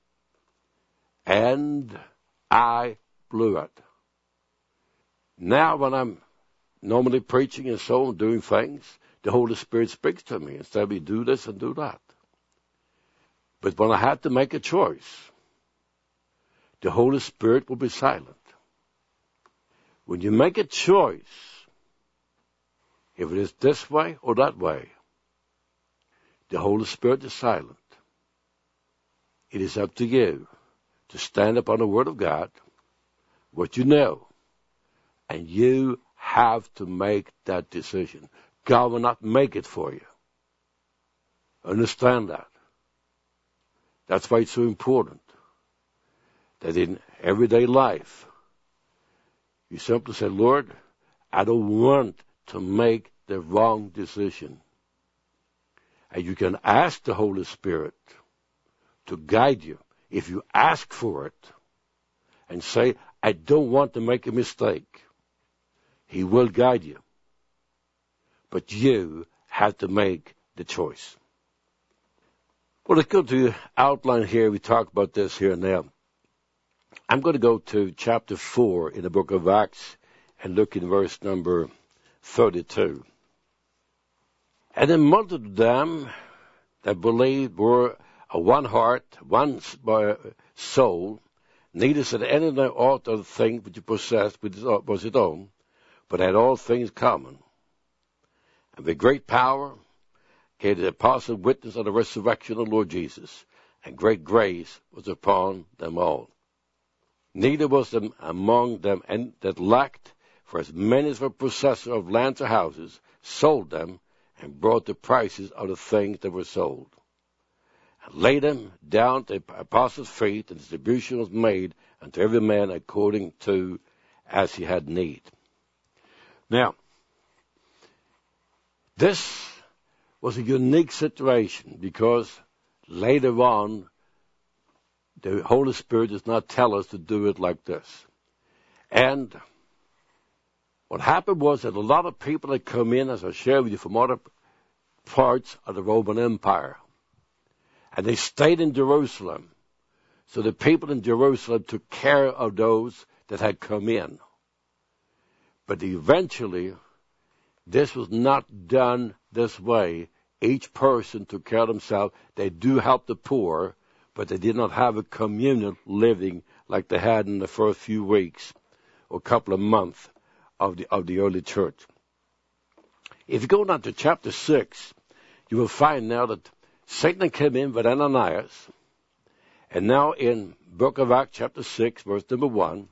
And I blew it. Now when I'm normally preaching and so on, doing things, the Holy Spirit speaks to me and says, do this and do that. But when I had to make a choice, the Holy Spirit will be silent. When you make a choice, if it is this way or that way, the Holy Spirit is silent. It is up to you to stand up on the Word of God, what you know, and you have to make that decision. God will not make it for you. Understand that. That's why it's so important that in everyday life, you simply say, Lord, I don't want to make the wrong decision. And you can ask the Holy Spirit to guide you. If you ask for it and say, I don't want to make a mistake, He will guide you. But you have to make the choice. Well, let's go to outline here. We talk about this here and now. I'm going to go to chapter 4 in the book of Acts and look in verse number 32. And the multitude of them that believed were of one heart, one soul, neither said any of them aught of the thing which he possessed was his own, but had all things common. And with great power gave the apostle witness of the resurrection of the Lord Jesus, and great grace was upon them all. Neither was there among them any that lacked, for as many as were possessors of lands or houses sold them, and brought the prices of the things that were sold, and laid them down at the apostles' feet, and distribution was made unto every man according to as he had need. Now, this was a unique situation because later on, the Holy Spirit does not tell us to do it like this. And what happened was that a lot of people had come in, as I shared with you, from other parts of the Roman Empire. And they stayed in Jerusalem. So the people in Jerusalem took care of those that had come in. But eventually, this was not done this way. Each person took care of themselves. They do help the poor, but they did not have a communal living like they had in the first few weeks or couple of months of the early church. If you go down to chapter 6, you will find now that Satan came in with Ananias, and now in book of Acts chapter 6, verse number 1,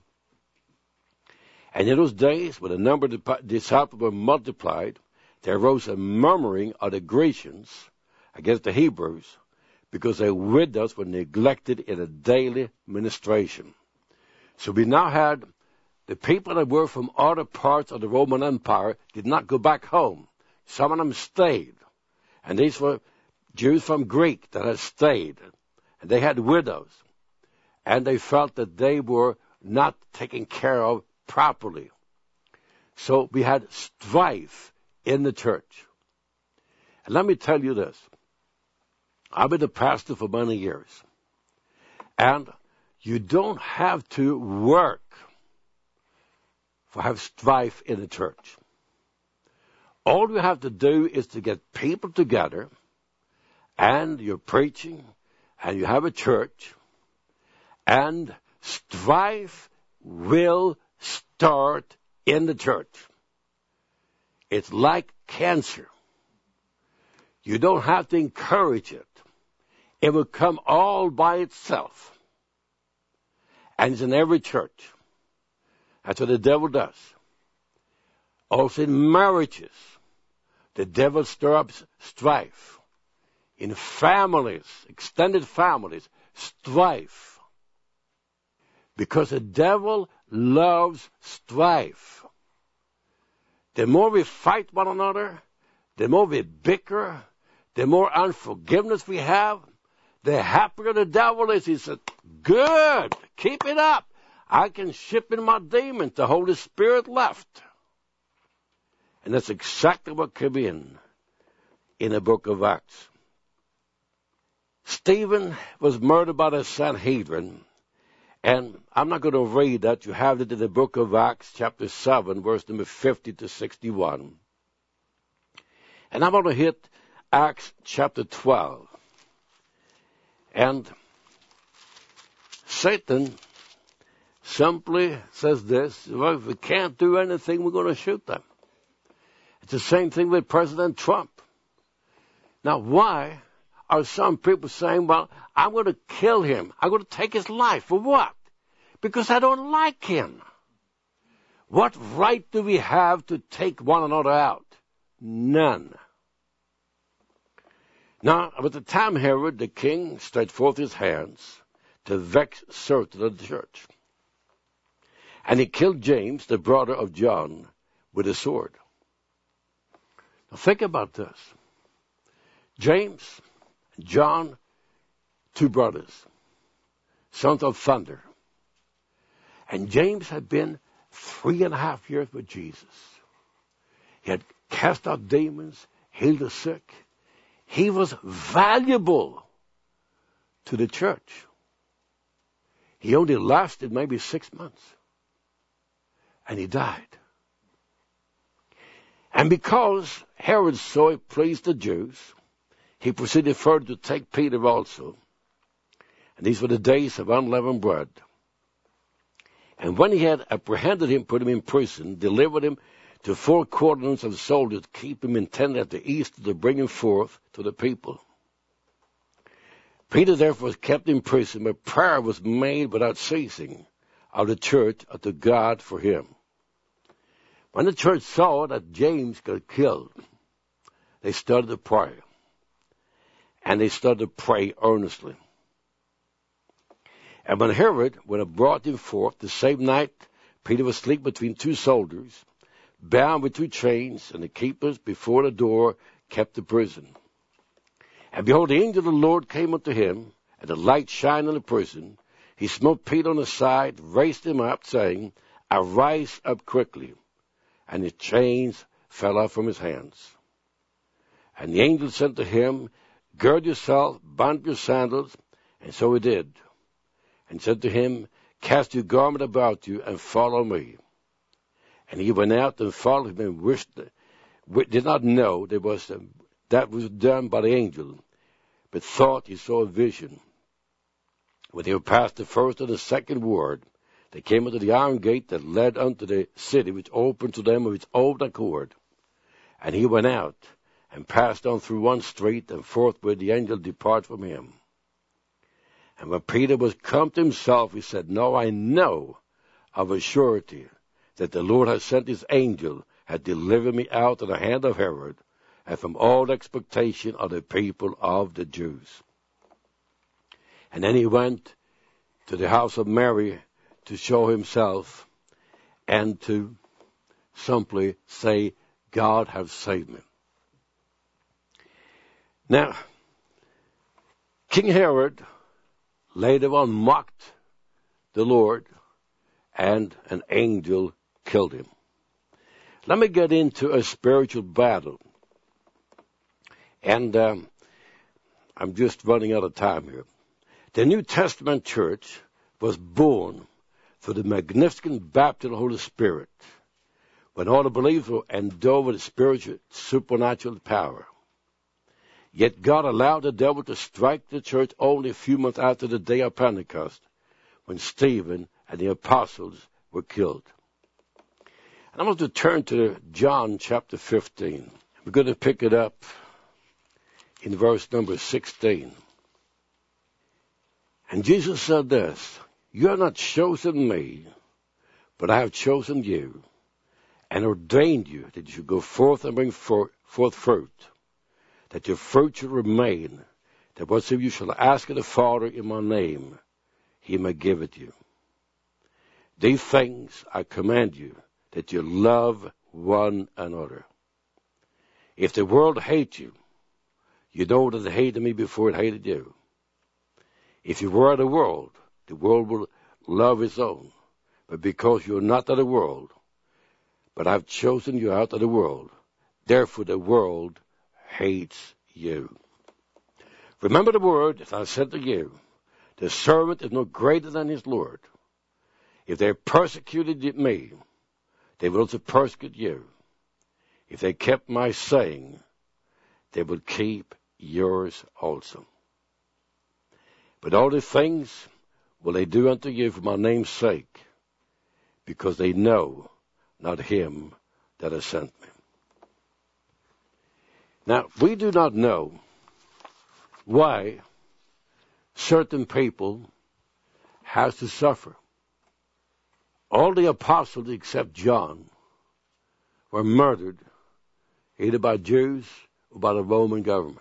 and in those days, when the number of the disciples were multiplied, there arose a murmuring of the Grecians against the Hebrews, because their widows were neglected in a daily ministration. So we now had the people that were from other parts of the Roman Empire did not go back home. Some of them stayed. And these were Jews from Greek that had stayed. And they had widows. And they felt that they were not taken care of properly. So we had strife in the church. And let me tell you this. I've been a pastor for many years. And you don't have to work for have strife in the church. All you have to do is to get people together, and you're preaching, and you have a church, and strife will start in the church. It's like cancer. You don't have to encourage it. It will come all by itself. And it's in every church. That's what the devil does. Also in marriages, the devil stirs up strife. In families, extended families, strife. Because the devil loves strife. The more we fight one another, the more we bicker, the more unforgiveness we have, the happier the devil is. He said, good, keep it up. I can ship in my demons. The Holy Spirit left. And that's exactly what came in the book of Acts. Stephen was murdered by the Sanhedrin. And I'm not going to read that. You have it in the book of Acts, chapter 7, verse number 50 to 61. And I'm going to hit Acts chapter 12. And Satan simply says this, well, if we can't do anything, we're going to shoot them. It's the same thing with President Trump. Now, why are some people saying, well, I'm going to kill him. I'm going to take his life. For what? Because I don't like him. What right do we have to take one another out? None. Now, at the time Herod, the king, stretched forth his hands to vex certain of the church. And he killed James, the brother of John, with a sword. Now think about this. James and John, two brothers, sons of thunder. And James had been 3.5 years with Jesus. He had cast out demons, healed the sick. He was valuable to the church. He only lasted maybe 6 months. And he died. And because Herod saw it pleased the Jews, he proceeded further to take Peter also. And these were the days of unleavened bread. And when he had apprehended him, put him in prison, delivered him to 4 cordons of soldiers, to keep him intended at the east to bring him forth to the people. Peter therefore was kept in prison, but prayer was made without ceasing of the church unto God for him. When the church saw that James got killed, they started to pray. and they started to pray earnestly. And when Herod would have brought him forth the same night, Peter was asleep between two soldiers, bound with two chains, and the keepers before the door kept the prison. And behold, the angel of the Lord came unto him, and the light shined in the prison. He smote Peter on the side, raised him up, saying, Arise up quickly. And his chains fell off from his hands. And the angel said to him, Gird yourself, bind your sandals. And so he did. And said to him, Cast your garment about you, and follow me. And he went out and followed him, and did not know that was done by the angel, but thought he saw a vision. When they were past the first and the second ward, they came unto the iron gate that led unto the city, which opened to them of its own accord. And he went out, and passed on through one street, and forthwith the angel departed from him. And when Peter was come to himself, he said, Now I know of a surety that the Lord has sent his angel, hath delivered me out of the hand of Herod, and from all expectation of the people of the Jews. And then he went to the house of Mary to show himself, and to simply say, God has saved me. Now, King Herod later on mocked the Lord, and an angel killed him. Let me get into a spiritual battle. And I'm just running out of time here. The New Testament church was born through the magnificent baptism of the Holy Spirit, when all the believers were endowed with spiritual, supernatural power. Yet God allowed the devil to strike the church only a few months after the day of Pentecost, when Stephen and the apostles were killed. And I want to turn to John chapter 15. We're going to pick it up in verse number 16. And Jesus said this, You have not chosen me, but I have chosen you, and ordained you that you should go forth and bring forth fruit, that your fruit should remain, that whatsoever you shall ask of the Father in my name, he may give it you. These things I command you, that you love one another. If the world hates you, you know that it hated me before it hated you. If you were of the world will love its own. But because you are not of the world, but I have chosen you out of the world, therefore the world hates you. Remember the word that I said to you, the servant is no greater than his Lord. If they persecuted me, they will also persecute you. If they kept my saying, they will keep yours also. But all these things will they do unto you for my name's sake, because they know not him that has sent me. Now, we do not know why certain people have to suffer. All the apostles except John were murdered either by Jews or by the Roman government.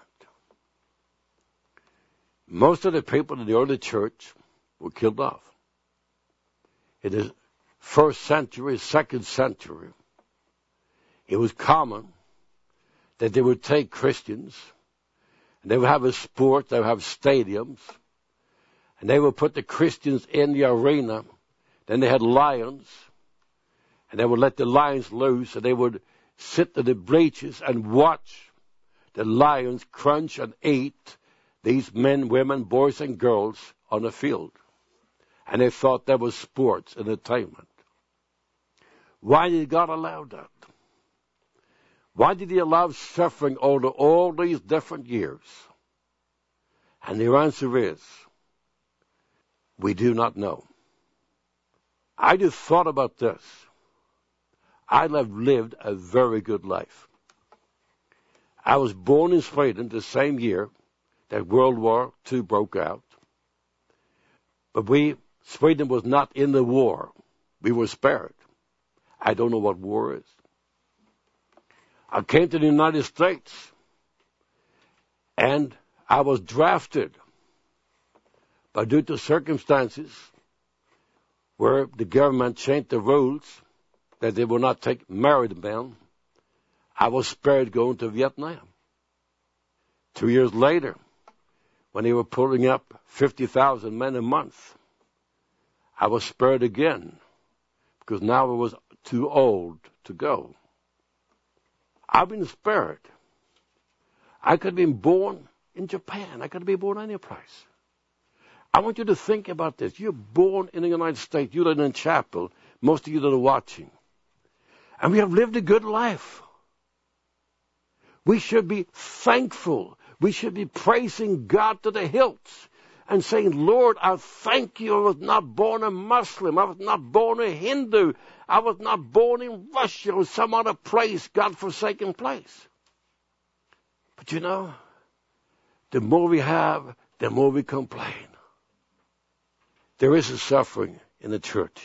Most of the people in the early church were killed off. In the first century, second century, it was common that they would take Christians and they would have a sport, they would have stadiums, and they would put the Christians in the arena. Then they had lions, and they would let the lions loose, and they would sit in the bleachers and watch the lions crunch and eat these men, women, boys, and girls on the field. And they thought that was sports, entertainment. Why did God allow that? Why did he allow suffering over all these different years? And the answer is, we do not know. I just thought about this. I have lived a very good life. I was born in Sweden the same year that World War II broke out. But Sweden was not in the war. We were spared. I don't know what war is. I came to the United States, and I was drafted, but due to circumstances where the government changed the rules that they would not take married men, I was spared going to Vietnam. 2 years later, when they were pulling up 50,000 men a month, I was spared again because now I was too old to go. I've been spared. I could have been born in Japan. I could have been born any place. I want you to think about this. You're born in the United States. You live in a chapel. Most of you that are watching. And we have lived a good life. We should be thankful. We should be praising God to the hilts and saying, Lord, I thank you. I was not born a Muslim. I was not born a Hindu. I was not born in Russia or some other place, God-forsaken place. But you know, the more we have, the more we complain. There is a suffering in the church.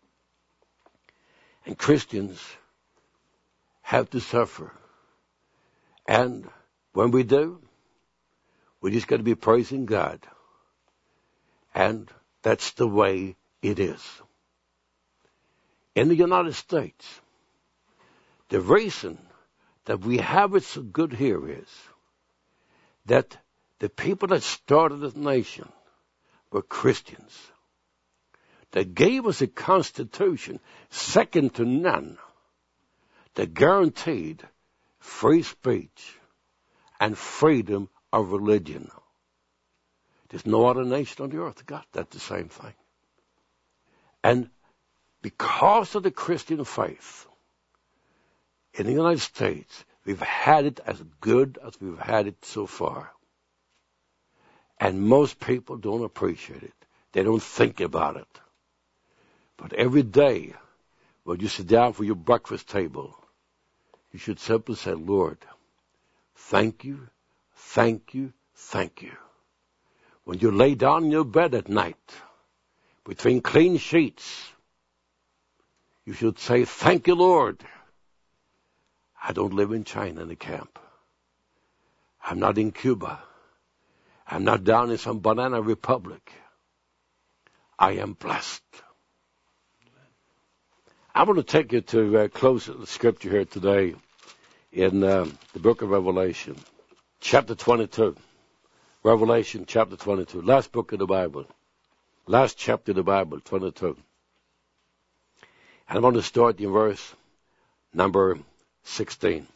And Christians have to suffer. And when we do, we just got to be praising God. And that's the way it is. In the United States, the reason that we have it so good here is that the people that started this nation were Christians. They gave us a constitution second to none that guaranteed free speech and freedom of religion. There's no other nation on the earth that got that the same thing. And because of the Christian faith in the United States, we've had it as good as we've had it so far. And most people don't appreciate it. They don't think about it. But every day, when you sit down for your breakfast table, you should simply say, Lord, thank you, thank you, thank you. When you lay down in your bed at night, between clean sheets, you should say, thank you, Lord. I don't live in China in a camp. I'm not in Cuba. I'm not down in some banana republic. I am blessed. I want to take you to close the scripture here today in the book of Revelation, chapter 22. Revelation chapter 22, last book of the Bible, last chapter of the Bible, 22. And I want to start in verse number 16.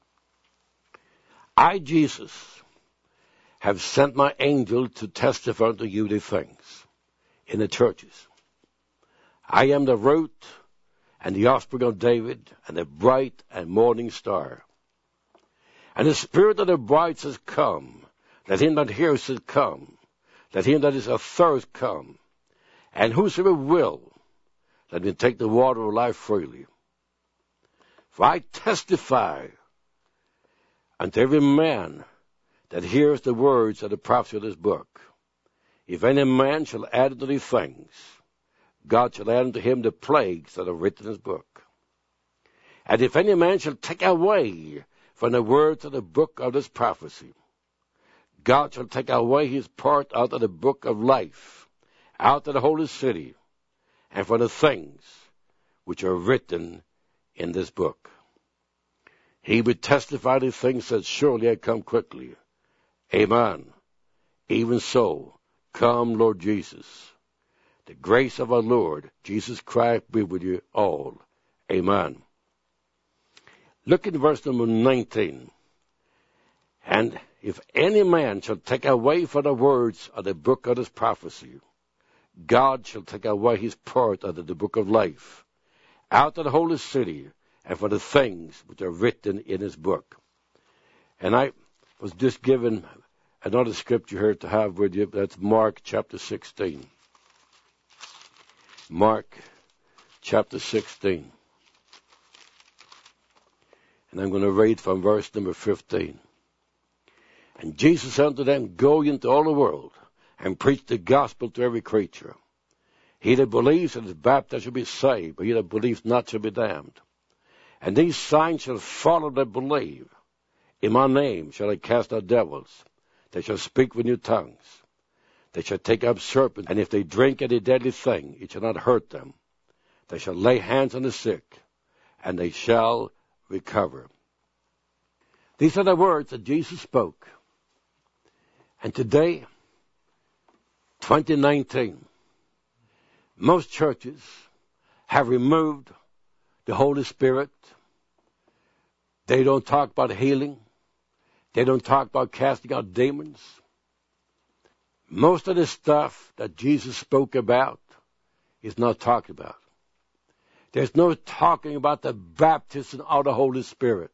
I, Jesus, have sent my angel to testify unto you the things in the churches. I am the root and the offspring of David, and the bright and morning star. And the Spirit of the bride says, come. Let him that hears says, come. Let him that is athirst come. And whosoever will, let him take the water of life freely. For I testify unto every man that hears the words of the prophecy of this book. If any man shall add unto these things, God shall add unto him the plagues that are written in this book. And if any man shall take away from the words of the book of this prophecy, God shall take away his part out of the book of life, out of the holy city, and from the things which are written in this book. He would testify these things said, surely I come quickly. Amen. Even so, come, Lord Jesus. The grace of our Lord Jesus Christ be with you all. Amen. Look at verse number 19. And if any man shall take away from the words of the book of this prophecy, God shall take away his part out of the book of life, out of the holy city, and for the things which are written in his book. And I was just given another scripture here to have with you. That's Mark chapter 16. Mark chapter 16. And I'm going to read from verse number 15. And Jesus said unto them, go into all the world and preach the gospel to every creature. He that believes and is baptized shall be saved, but he that believes not shall be damned. And these signs shall follow that believe. In my name shall they cast out devils. They shall speak with new tongues. They shall take up serpents, and if they drink any deadly thing, it shall not hurt them. They shall lay hands on the sick, and they shall recover. These are the words that Jesus spoke. And today, 2019, most churches have removed the Holy Spirit. They don't talk about healing. They don't talk about casting out demons. Most of the stuff that Jesus spoke about is not talked about. There's no talking about the baptism of the Holy Spirit.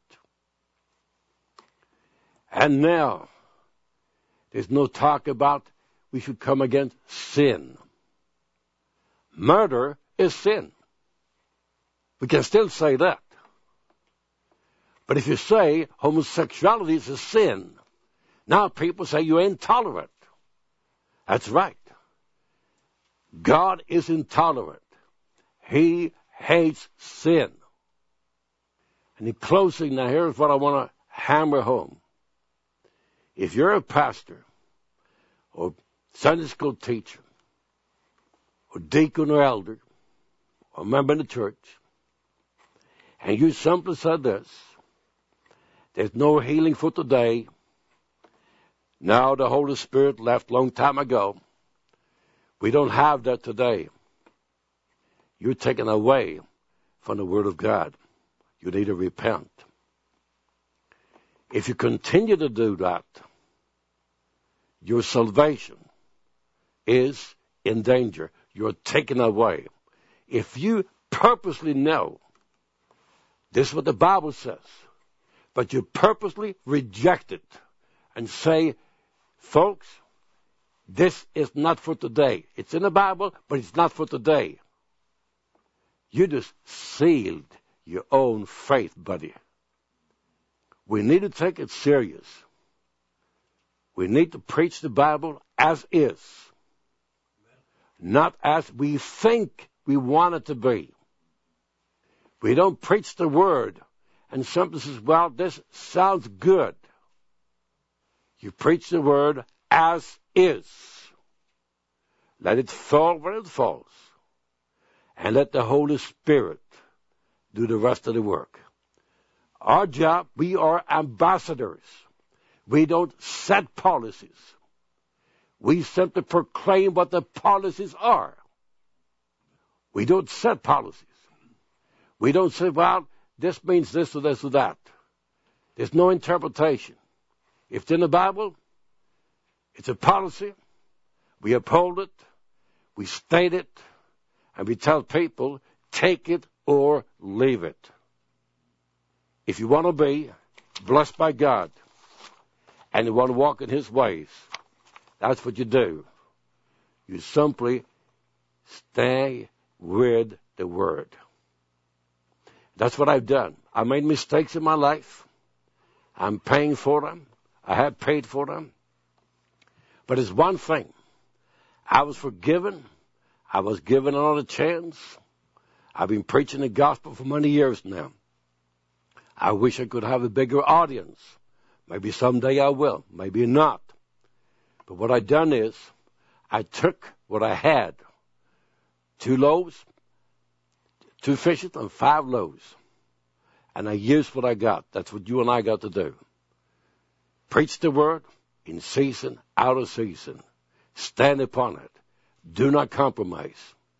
And now, there's no talk about we should come against sin. Murder is sin. We can still say that. But if you say homosexuality is a sin, now people say you're intolerant. That's right. God is intolerant. He hates sin. And in closing, now here's what I want to hammer home. If you're a pastor or Sunday school teacher or deacon or elder or member in the church, and you simply said this, there's no healing for today. Now the Holy Spirit left long time ago. We don't have that today. You're taken away from the Word of God. You need to repent. If you continue to do that, your salvation is in danger. You're taken away. If you purposely know, this is what the Bible says, but you purposely reject it and say, folks, this is not for today. It's in the Bible, but it's not for today. You just sealed your own faith, buddy. We need to take it serious. We need to preach the Bible as is, not as we think we want it to be. We don't preach the Word and somebody says, well, this sounds good. You preach the Word as is. Let it fall where it falls. And let the Holy Spirit do the rest of the work. Our job, we are ambassadors. We don't set policies. We simply proclaim what the policies are. We don't set policies. We don't say, well, this means this or this or that. There's no interpretation. If it's in the Bible, it's a policy. We uphold it. We state it. And we tell people, take it or leave it. If you want to be blessed by God and you want to walk in His ways, that's what you do. You simply stay with the Word. That's what I've done. I made mistakes in my life. I'm paying for them. I have paid for them. But it's one thing. I was forgiven. I was given another chance. I've been preaching the gospel for many years now. I wish I could have a bigger audience. Maybe someday I will. Maybe not. But what I've done is I took what I had, 2 loaves, 2 fishes, and 5 loaves. And I used what I got. That's what you and I got to do. Preach the Word in season, out of season. Stand upon it. Do not compromise.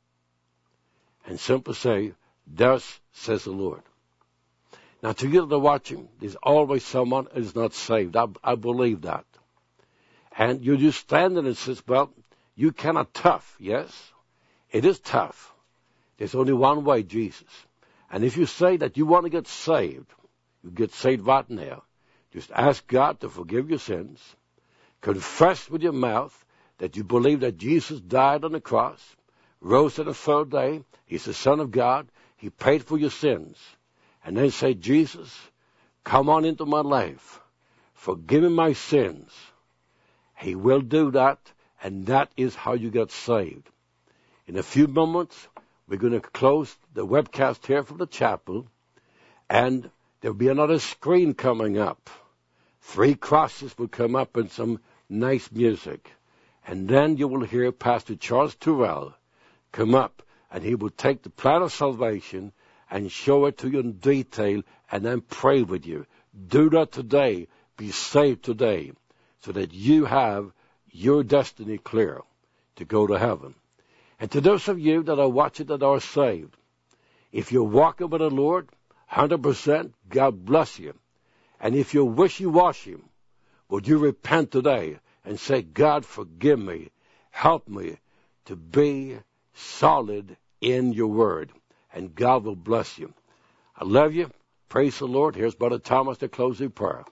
And simply say, thus says the Lord. Now, to you that are watching, there's always someone that is not saved. I believe that. And you just stand there and says, well, you cannot tough. Yes, it is tough. There's only one way, Jesus. And if you say that you want to get saved, you get saved right now. Just ask God to forgive your sins. Confess with your mouth that you believe that Jesus died on the cross, rose on the 3rd day. He's the Son of God. He paid for your sins. And then say, Jesus, come on into my life. Forgive me my sins. He will do that, and that is how you get saved. In a few moments, we're going to close the webcast here from the chapel, and there'll be another screen coming up. 3 crosses will come up and some nice music. And then you will hear Pastor Charles Terrell come up, and he will take the plan of salvation and show it to you in detail and then pray with you. Do that today. Be saved today so that you have your destiny clear to go to heaven. And to those of you that are watching that are saved, if you're walking with the Lord 100%, God bless you. And if you're wishy-washy, would you repent today and say, God, forgive me, help me to be solid in your word, and God will bless you. I love you. Praise the Lord. Here's Brother Thomas to close in prayer.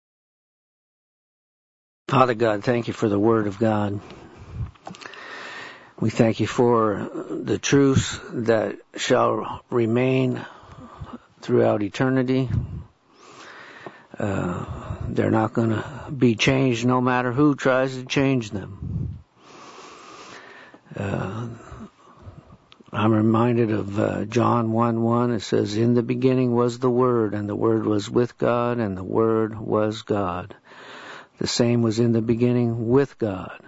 Father God, thank you for the word of God. We thank you for the truths that shall remain throughout eternity. They're not going to be changed no matter who tries to change them. I'm reminded of John 1:1. It says, in the beginning was the Word, and the Word was with God, and the Word was God. The same was in the beginning with God.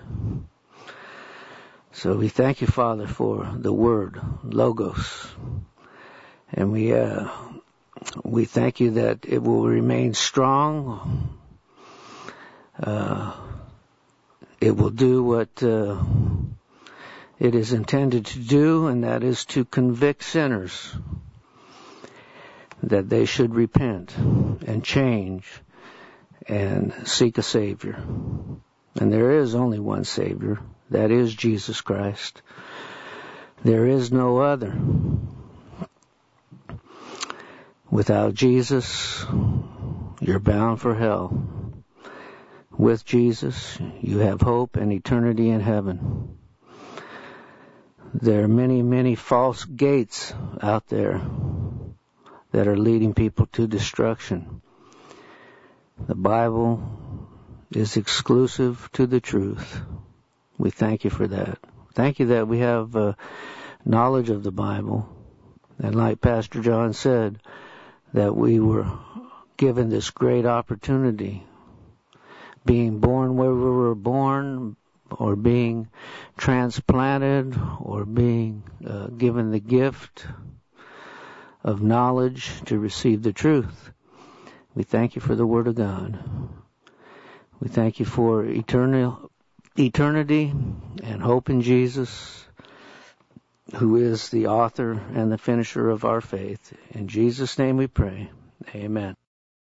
So we thank you, Father, for the Word, Logos. And we thank you that it will remain strong. It will do what it is intended to do, and that is to convict sinners that they should repent and change and seek a Savior. And there is only one Savior. That is Jesus Christ. There is no other. Without Jesus, you're bound for hell. With Jesus, you have hope and eternity in heaven. There are many, many false gates out there that are leading people to destruction. The Bible is exclusive to the truth. We thank you for that. Thank you that we have knowledge of the Bible. And like Pastor John said, that we were given this great opportunity, being born where we were born, or being transplanted, or being given the gift of knowledge to receive the truth. We thank you for the Word of God. We thank you for eternity and hope in Jesus, who is the author and the finisher of our faith. In Jesus' name we pray. Amen.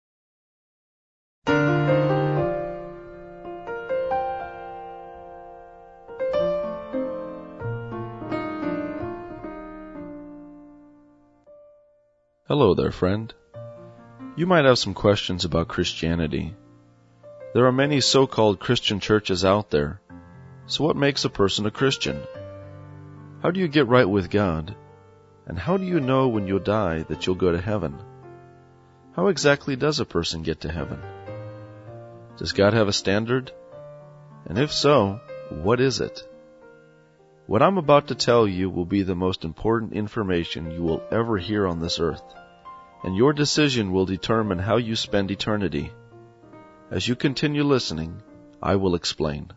Hello there, friend. You might have some questions about Christianity. There are many so-called Christian churches out there. So what makes a person a Christian? How do you get right with God? And how do you know when you'll die that you'll go to heaven? How exactly does a person get to heaven? Does God have a standard? And if so, what is it? What I'm about to tell you will be the most important information you will ever hear on this earth, and your decision will determine how you spend eternity. As you continue listening, I will explain.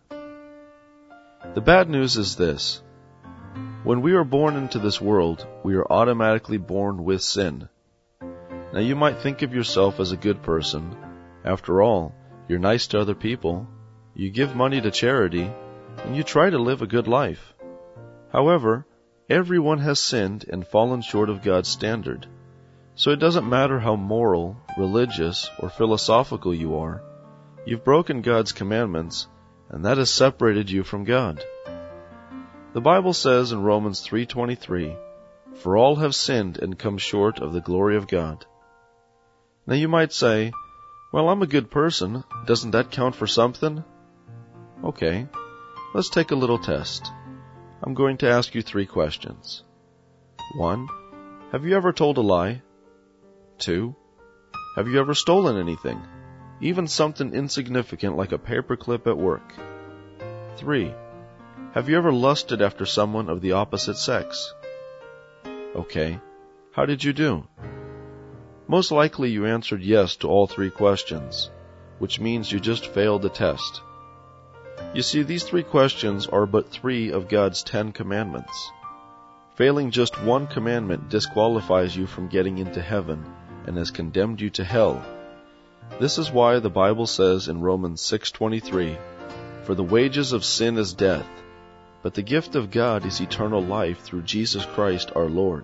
The bad news is this. When we are born into this world, we are automatically born with sin. Now you might think of yourself as a good person. After all, you're nice to other people, you give money to charity, and you try to live a good life. However, everyone has sinned and fallen short of God's standard. So it doesn't matter how moral, religious, or philosophical you are. You've broken God's commandments, and that has separated you from God. The Bible says in Romans 3:23, "For all have sinned and come short of the glory of God." Now you might say, "Well, I'm a good person. Doesn't that count for something?" Okay, let's take a little test. I'm going to ask you 3 questions. 1. Have you ever told a lie? 2. Have you ever stolen anything? Even something insignificant like a paperclip at work? 3. Have you ever lusted after someone of the opposite sex? Okay, how did you do? Most likely you answered yes to all 3 questions, which means you just failed the test. You see, these 3 questions are but 3 of God's 10 commandments. Failing just one commandment disqualifies you from getting into heaven and has condemned you to hell. This is why the Bible says in Romans 6:23, "For the wages of sin is death, but the gift of God is eternal life through Jesus Christ our Lord."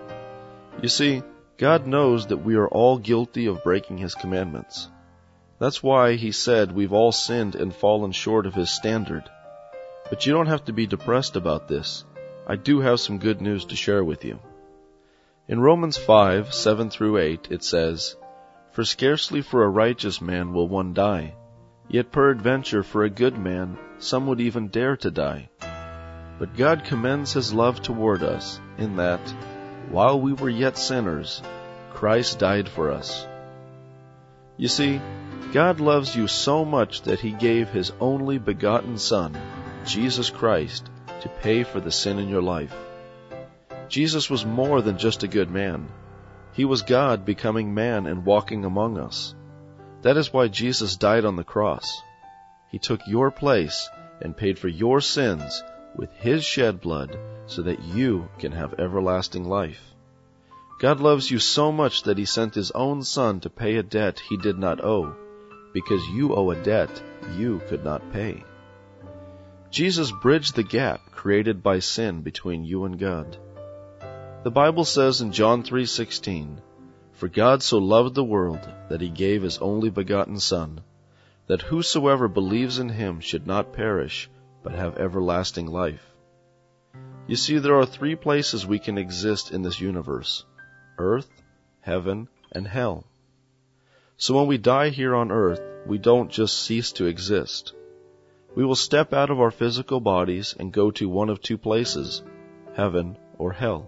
You see, God knows that we are all guilty of breaking His commandments. That's why He said we've all sinned and fallen short of His standard. But you don't have to be depressed about this. I do have some good news to share with you. In Romans 5:7-8, it says, "For scarcely for a righteous man will one die, yet peradventure for a good man some would even dare to die. But God commends His love toward us, in that, while we were yet sinners, Christ died for us." You see, God loves you so much that He gave His only begotten Son, Jesus Christ, to pay for the sin in your life. Jesus was more than just a good man. He was God becoming man and walking among us. That is why Jesus died on the cross. He took your place and paid for your sins with His shed blood so that you can have everlasting life. God loves you so much that He sent His own Son to pay a debt He did not owe, because you owe a debt you could not pay. Jesus bridged the gap created by sin between you and God. The Bible says in John 3:16, "For God so loved the world that He gave His only begotten Son, that whosoever believes in Him should not perish, but have everlasting life." You see, there are 3 places we can exist in this universe: earth, heaven, and hell. So when we die here on earth, we don't just cease to exist. We will step out of our physical bodies and go to one of 2 places, heaven or hell.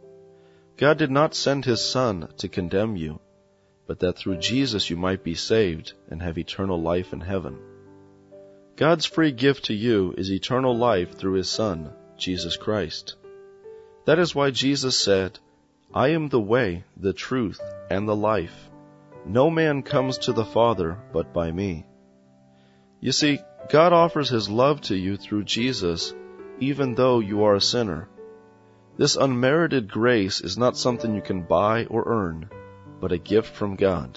God did not send His Son to condemn you, but that through Jesus you might be saved and have eternal life in heaven. God's free gift to you is eternal life through His Son, Jesus Christ. That is why Jesus said, "I am the way, the truth, and the life. No man comes to the Father but by me." You see, God offers His love to you through Jesus, even though you are a sinner. This unmerited grace is not something you can buy or earn, but a gift from God.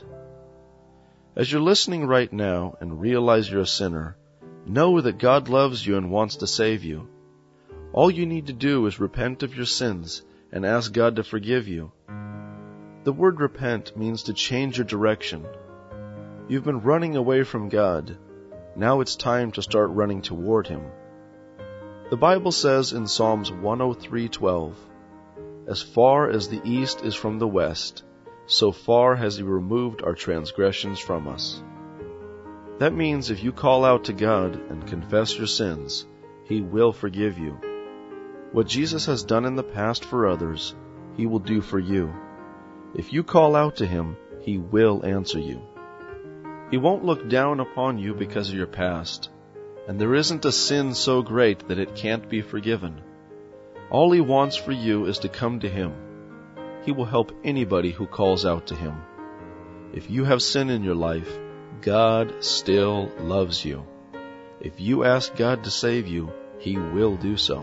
As you're listening right now and realize you're a sinner, know that God loves you and wants to save you. All you need to do is repent of your sins and ask God to forgive you. The word repent means to change your direction. You've been running away from God. Now it's time to start running toward Him. The Bible says in Psalms 103:12, "As far as the east is from the west, so far has He removed our transgressions from us." That means if you call out to God and confess your sins, He will forgive you. What Jesus has done in the past for others, He will do for you. If you call out to Him, He will answer you. He won't look down upon you because of your past, and there isn't a sin so great that it can't be forgiven. All He wants for you is to come to Him. He will help anybody who calls out to Him. If you have sin in your life, God still loves you. If you ask God to save you, He will do so.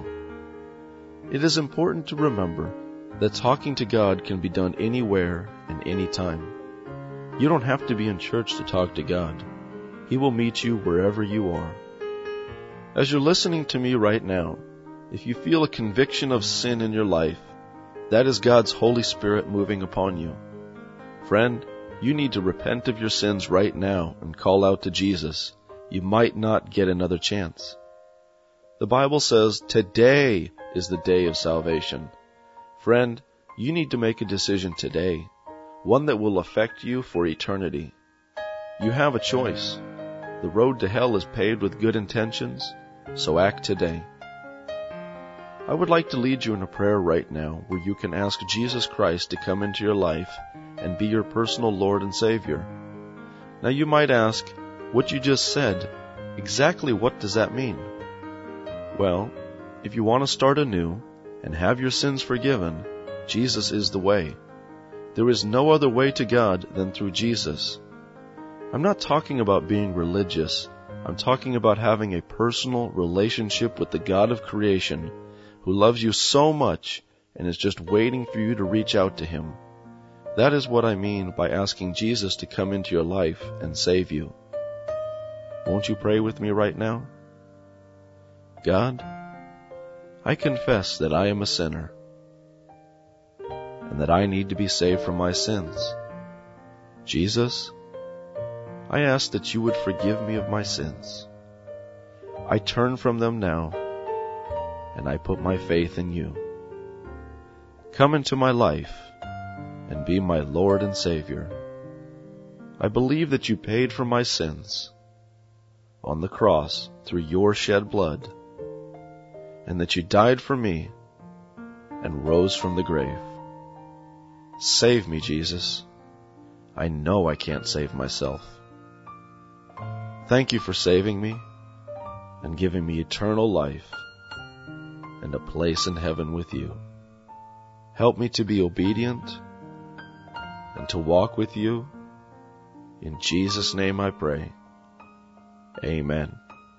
It is important to remember that talking to God can be done anywhere and anytime. You don't have to be in church to talk to God. He will meet you wherever you are. As you're listening to me right now, if you feel a conviction of sin in your life, that is God's Holy Spirit moving upon you. Friend, you need to repent of your sins right now and call out to Jesus. You might not get another chance. The Bible says today is the day of salvation. Friend, you need to make a decision today, one that will affect you for eternity. You have a choice. The road to hell is paved with good intentions, so act today. I would like to lead you in a prayer right now where you can ask Jesus Christ to come into your life and be your personal Lord and Savior. Now you might ask, what you just said, exactly what does that mean? Well, if you want to start anew and have your sins forgiven, Jesus is the way. There is no other way to God than through Jesus. I'm not talking about being religious, I'm talking about having a personal relationship with the God of creation who loves you so much and is just waiting for you to reach out to Him. That is what I mean by asking Jesus to come into your life and save you. Won't you pray with me right now? God, I confess that I am a sinner and that I need to be saved from my sins. Jesus, I ask that you would forgive me of my sins. I turn from them now, and I put my faith in you. Come into my life and be my Lord and Savior. I believe that you paid for my sins on the cross through your shed blood, and that you died for me and rose from the grave. Save me, Jesus. I know I can't save myself. Thank you for saving me and giving me eternal life and a place in heaven with you. Help me to be obedient and to walk with you. In Jesus' name I pray. Amen.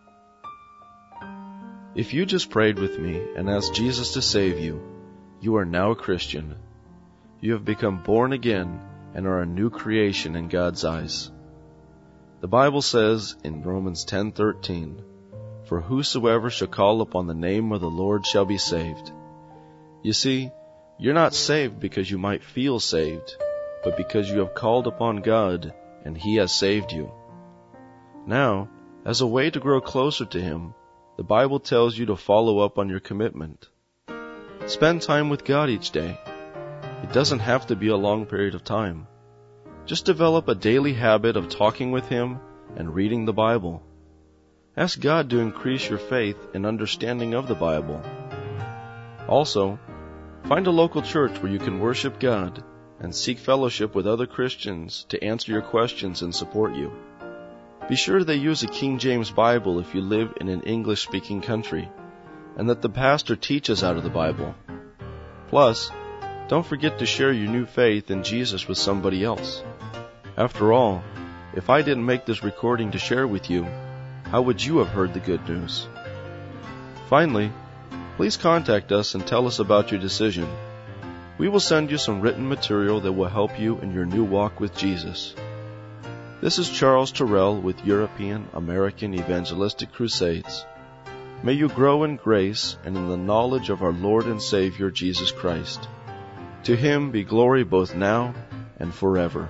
If you just prayed with me and asked Jesus to save you, you are now a Christian. You have become born again and are a new creation in God's eyes. The Bible says in Romans 10:13, "For whosoever shall call upon the name of the Lord shall be saved." You see, you're not saved because you might feel saved, but because you have called upon God and He has saved you. Now, as a way to grow closer to Him, the Bible tells you to follow up on your commitment. Spend time with God each day. It doesn't have to be a long period of time. Just develop a daily habit of talking with Him and reading the Bible. Ask God to increase your faith and understanding of the Bible. Also, find a local church where you can worship God and seek fellowship with other Christians to answer your questions and support you. Be sure they use a King James Bible if you live in an English-speaking country, and that the pastor teaches out of the Bible. Plus, don't forget to share your new faith in Jesus with somebody else. After all, if I didn't make this recording to share with you, how would you have heard the good news? Finally, please contact us and tell us about your decision. We will send you some written material that will help you in your new walk with Jesus. This is Charles Terrell with European American Evangelistic Crusades. May you grow in grace and in the knowledge of our Lord and Savior Jesus Christ. To Him be glory both now and forever.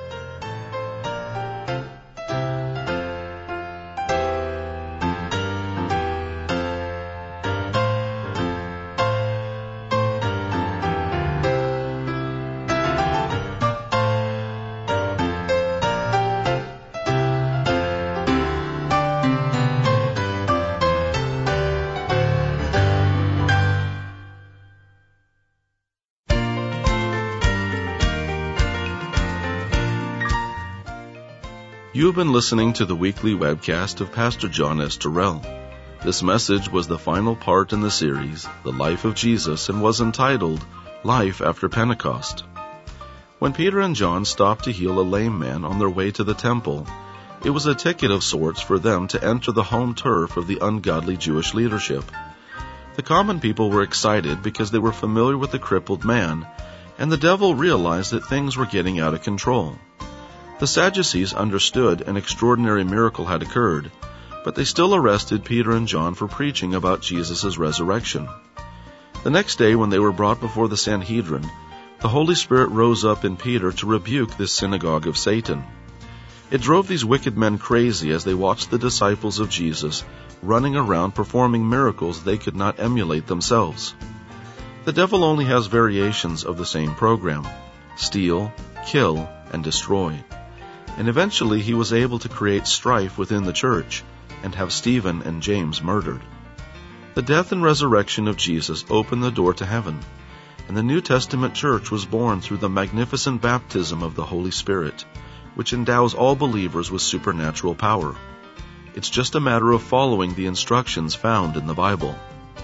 You have been listening to the weekly webcast of Pastor John S. Terrell. This message was the final part in the series, The Life of Jesus, and was entitled, Life After Pentecost. When Peter and John stopped to heal a lame man on their way to the temple, it was a ticket of sorts for them to enter the home turf of the ungodly Jewish leadership. The common people were excited because they were familiar with the crippled man, and the devil realized that things were getting out of control. The Sadducees understood an extraordinary miracle had occurred, but they still arrested Peter and John for preaching about Jesus' resurrection. The next day, when they were brought before the Sanhedrin, the Holy Spirit rose up in Peter to rebuke this synagogue of Satan. It drove these wicked men crazy as they watched the disciples of Jesus running around performing miracles they could not emulate themselves. The devil only has variations of the same program: steal, kill, and destroy. And eventually he was able to create strife within the church and have Stephen and James murdered. The death and resurrection of Jesus opened the door to heaven, and the New Testament church was born through the magnificent baptism of the Holy Spirit, which endows all believers with supernatural power. It's just a matter of following the instructions found in the Bible.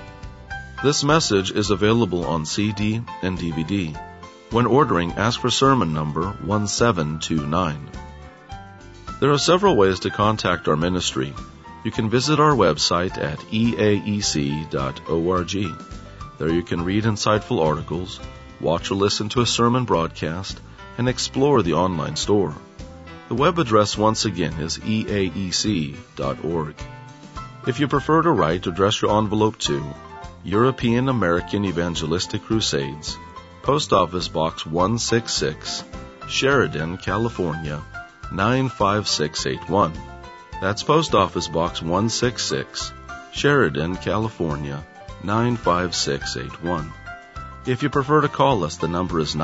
This message is available on CD and DVD. When ordering, ask for sermon number 1729. There are several ways to contact our ministry. you can visit our website at eaec.org. There you can read insightful articles, watch or listen to a sermon broadcast, and explore the online store. The web address once again is eaec.org. If you prefer to write, address your envelope to European American Evangelistic Crusades, Post Office Box 166, Sheridan, California, 95681. That's Post Office Box 166, Sheridan, California, 95681. If you prefer to call us, the number is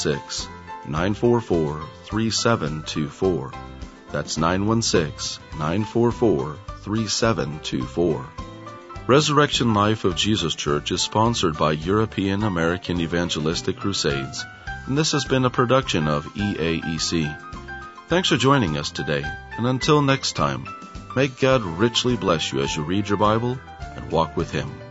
916-944-3724. That's 916-944-3724. Resurrection Life of Jesus Church is sponsored by European American Evangelistic Crusades, and this has been a production of EAEC. Thanks for joining us today, and until next time, may God richly bless you as you read your Bible and walk with Him.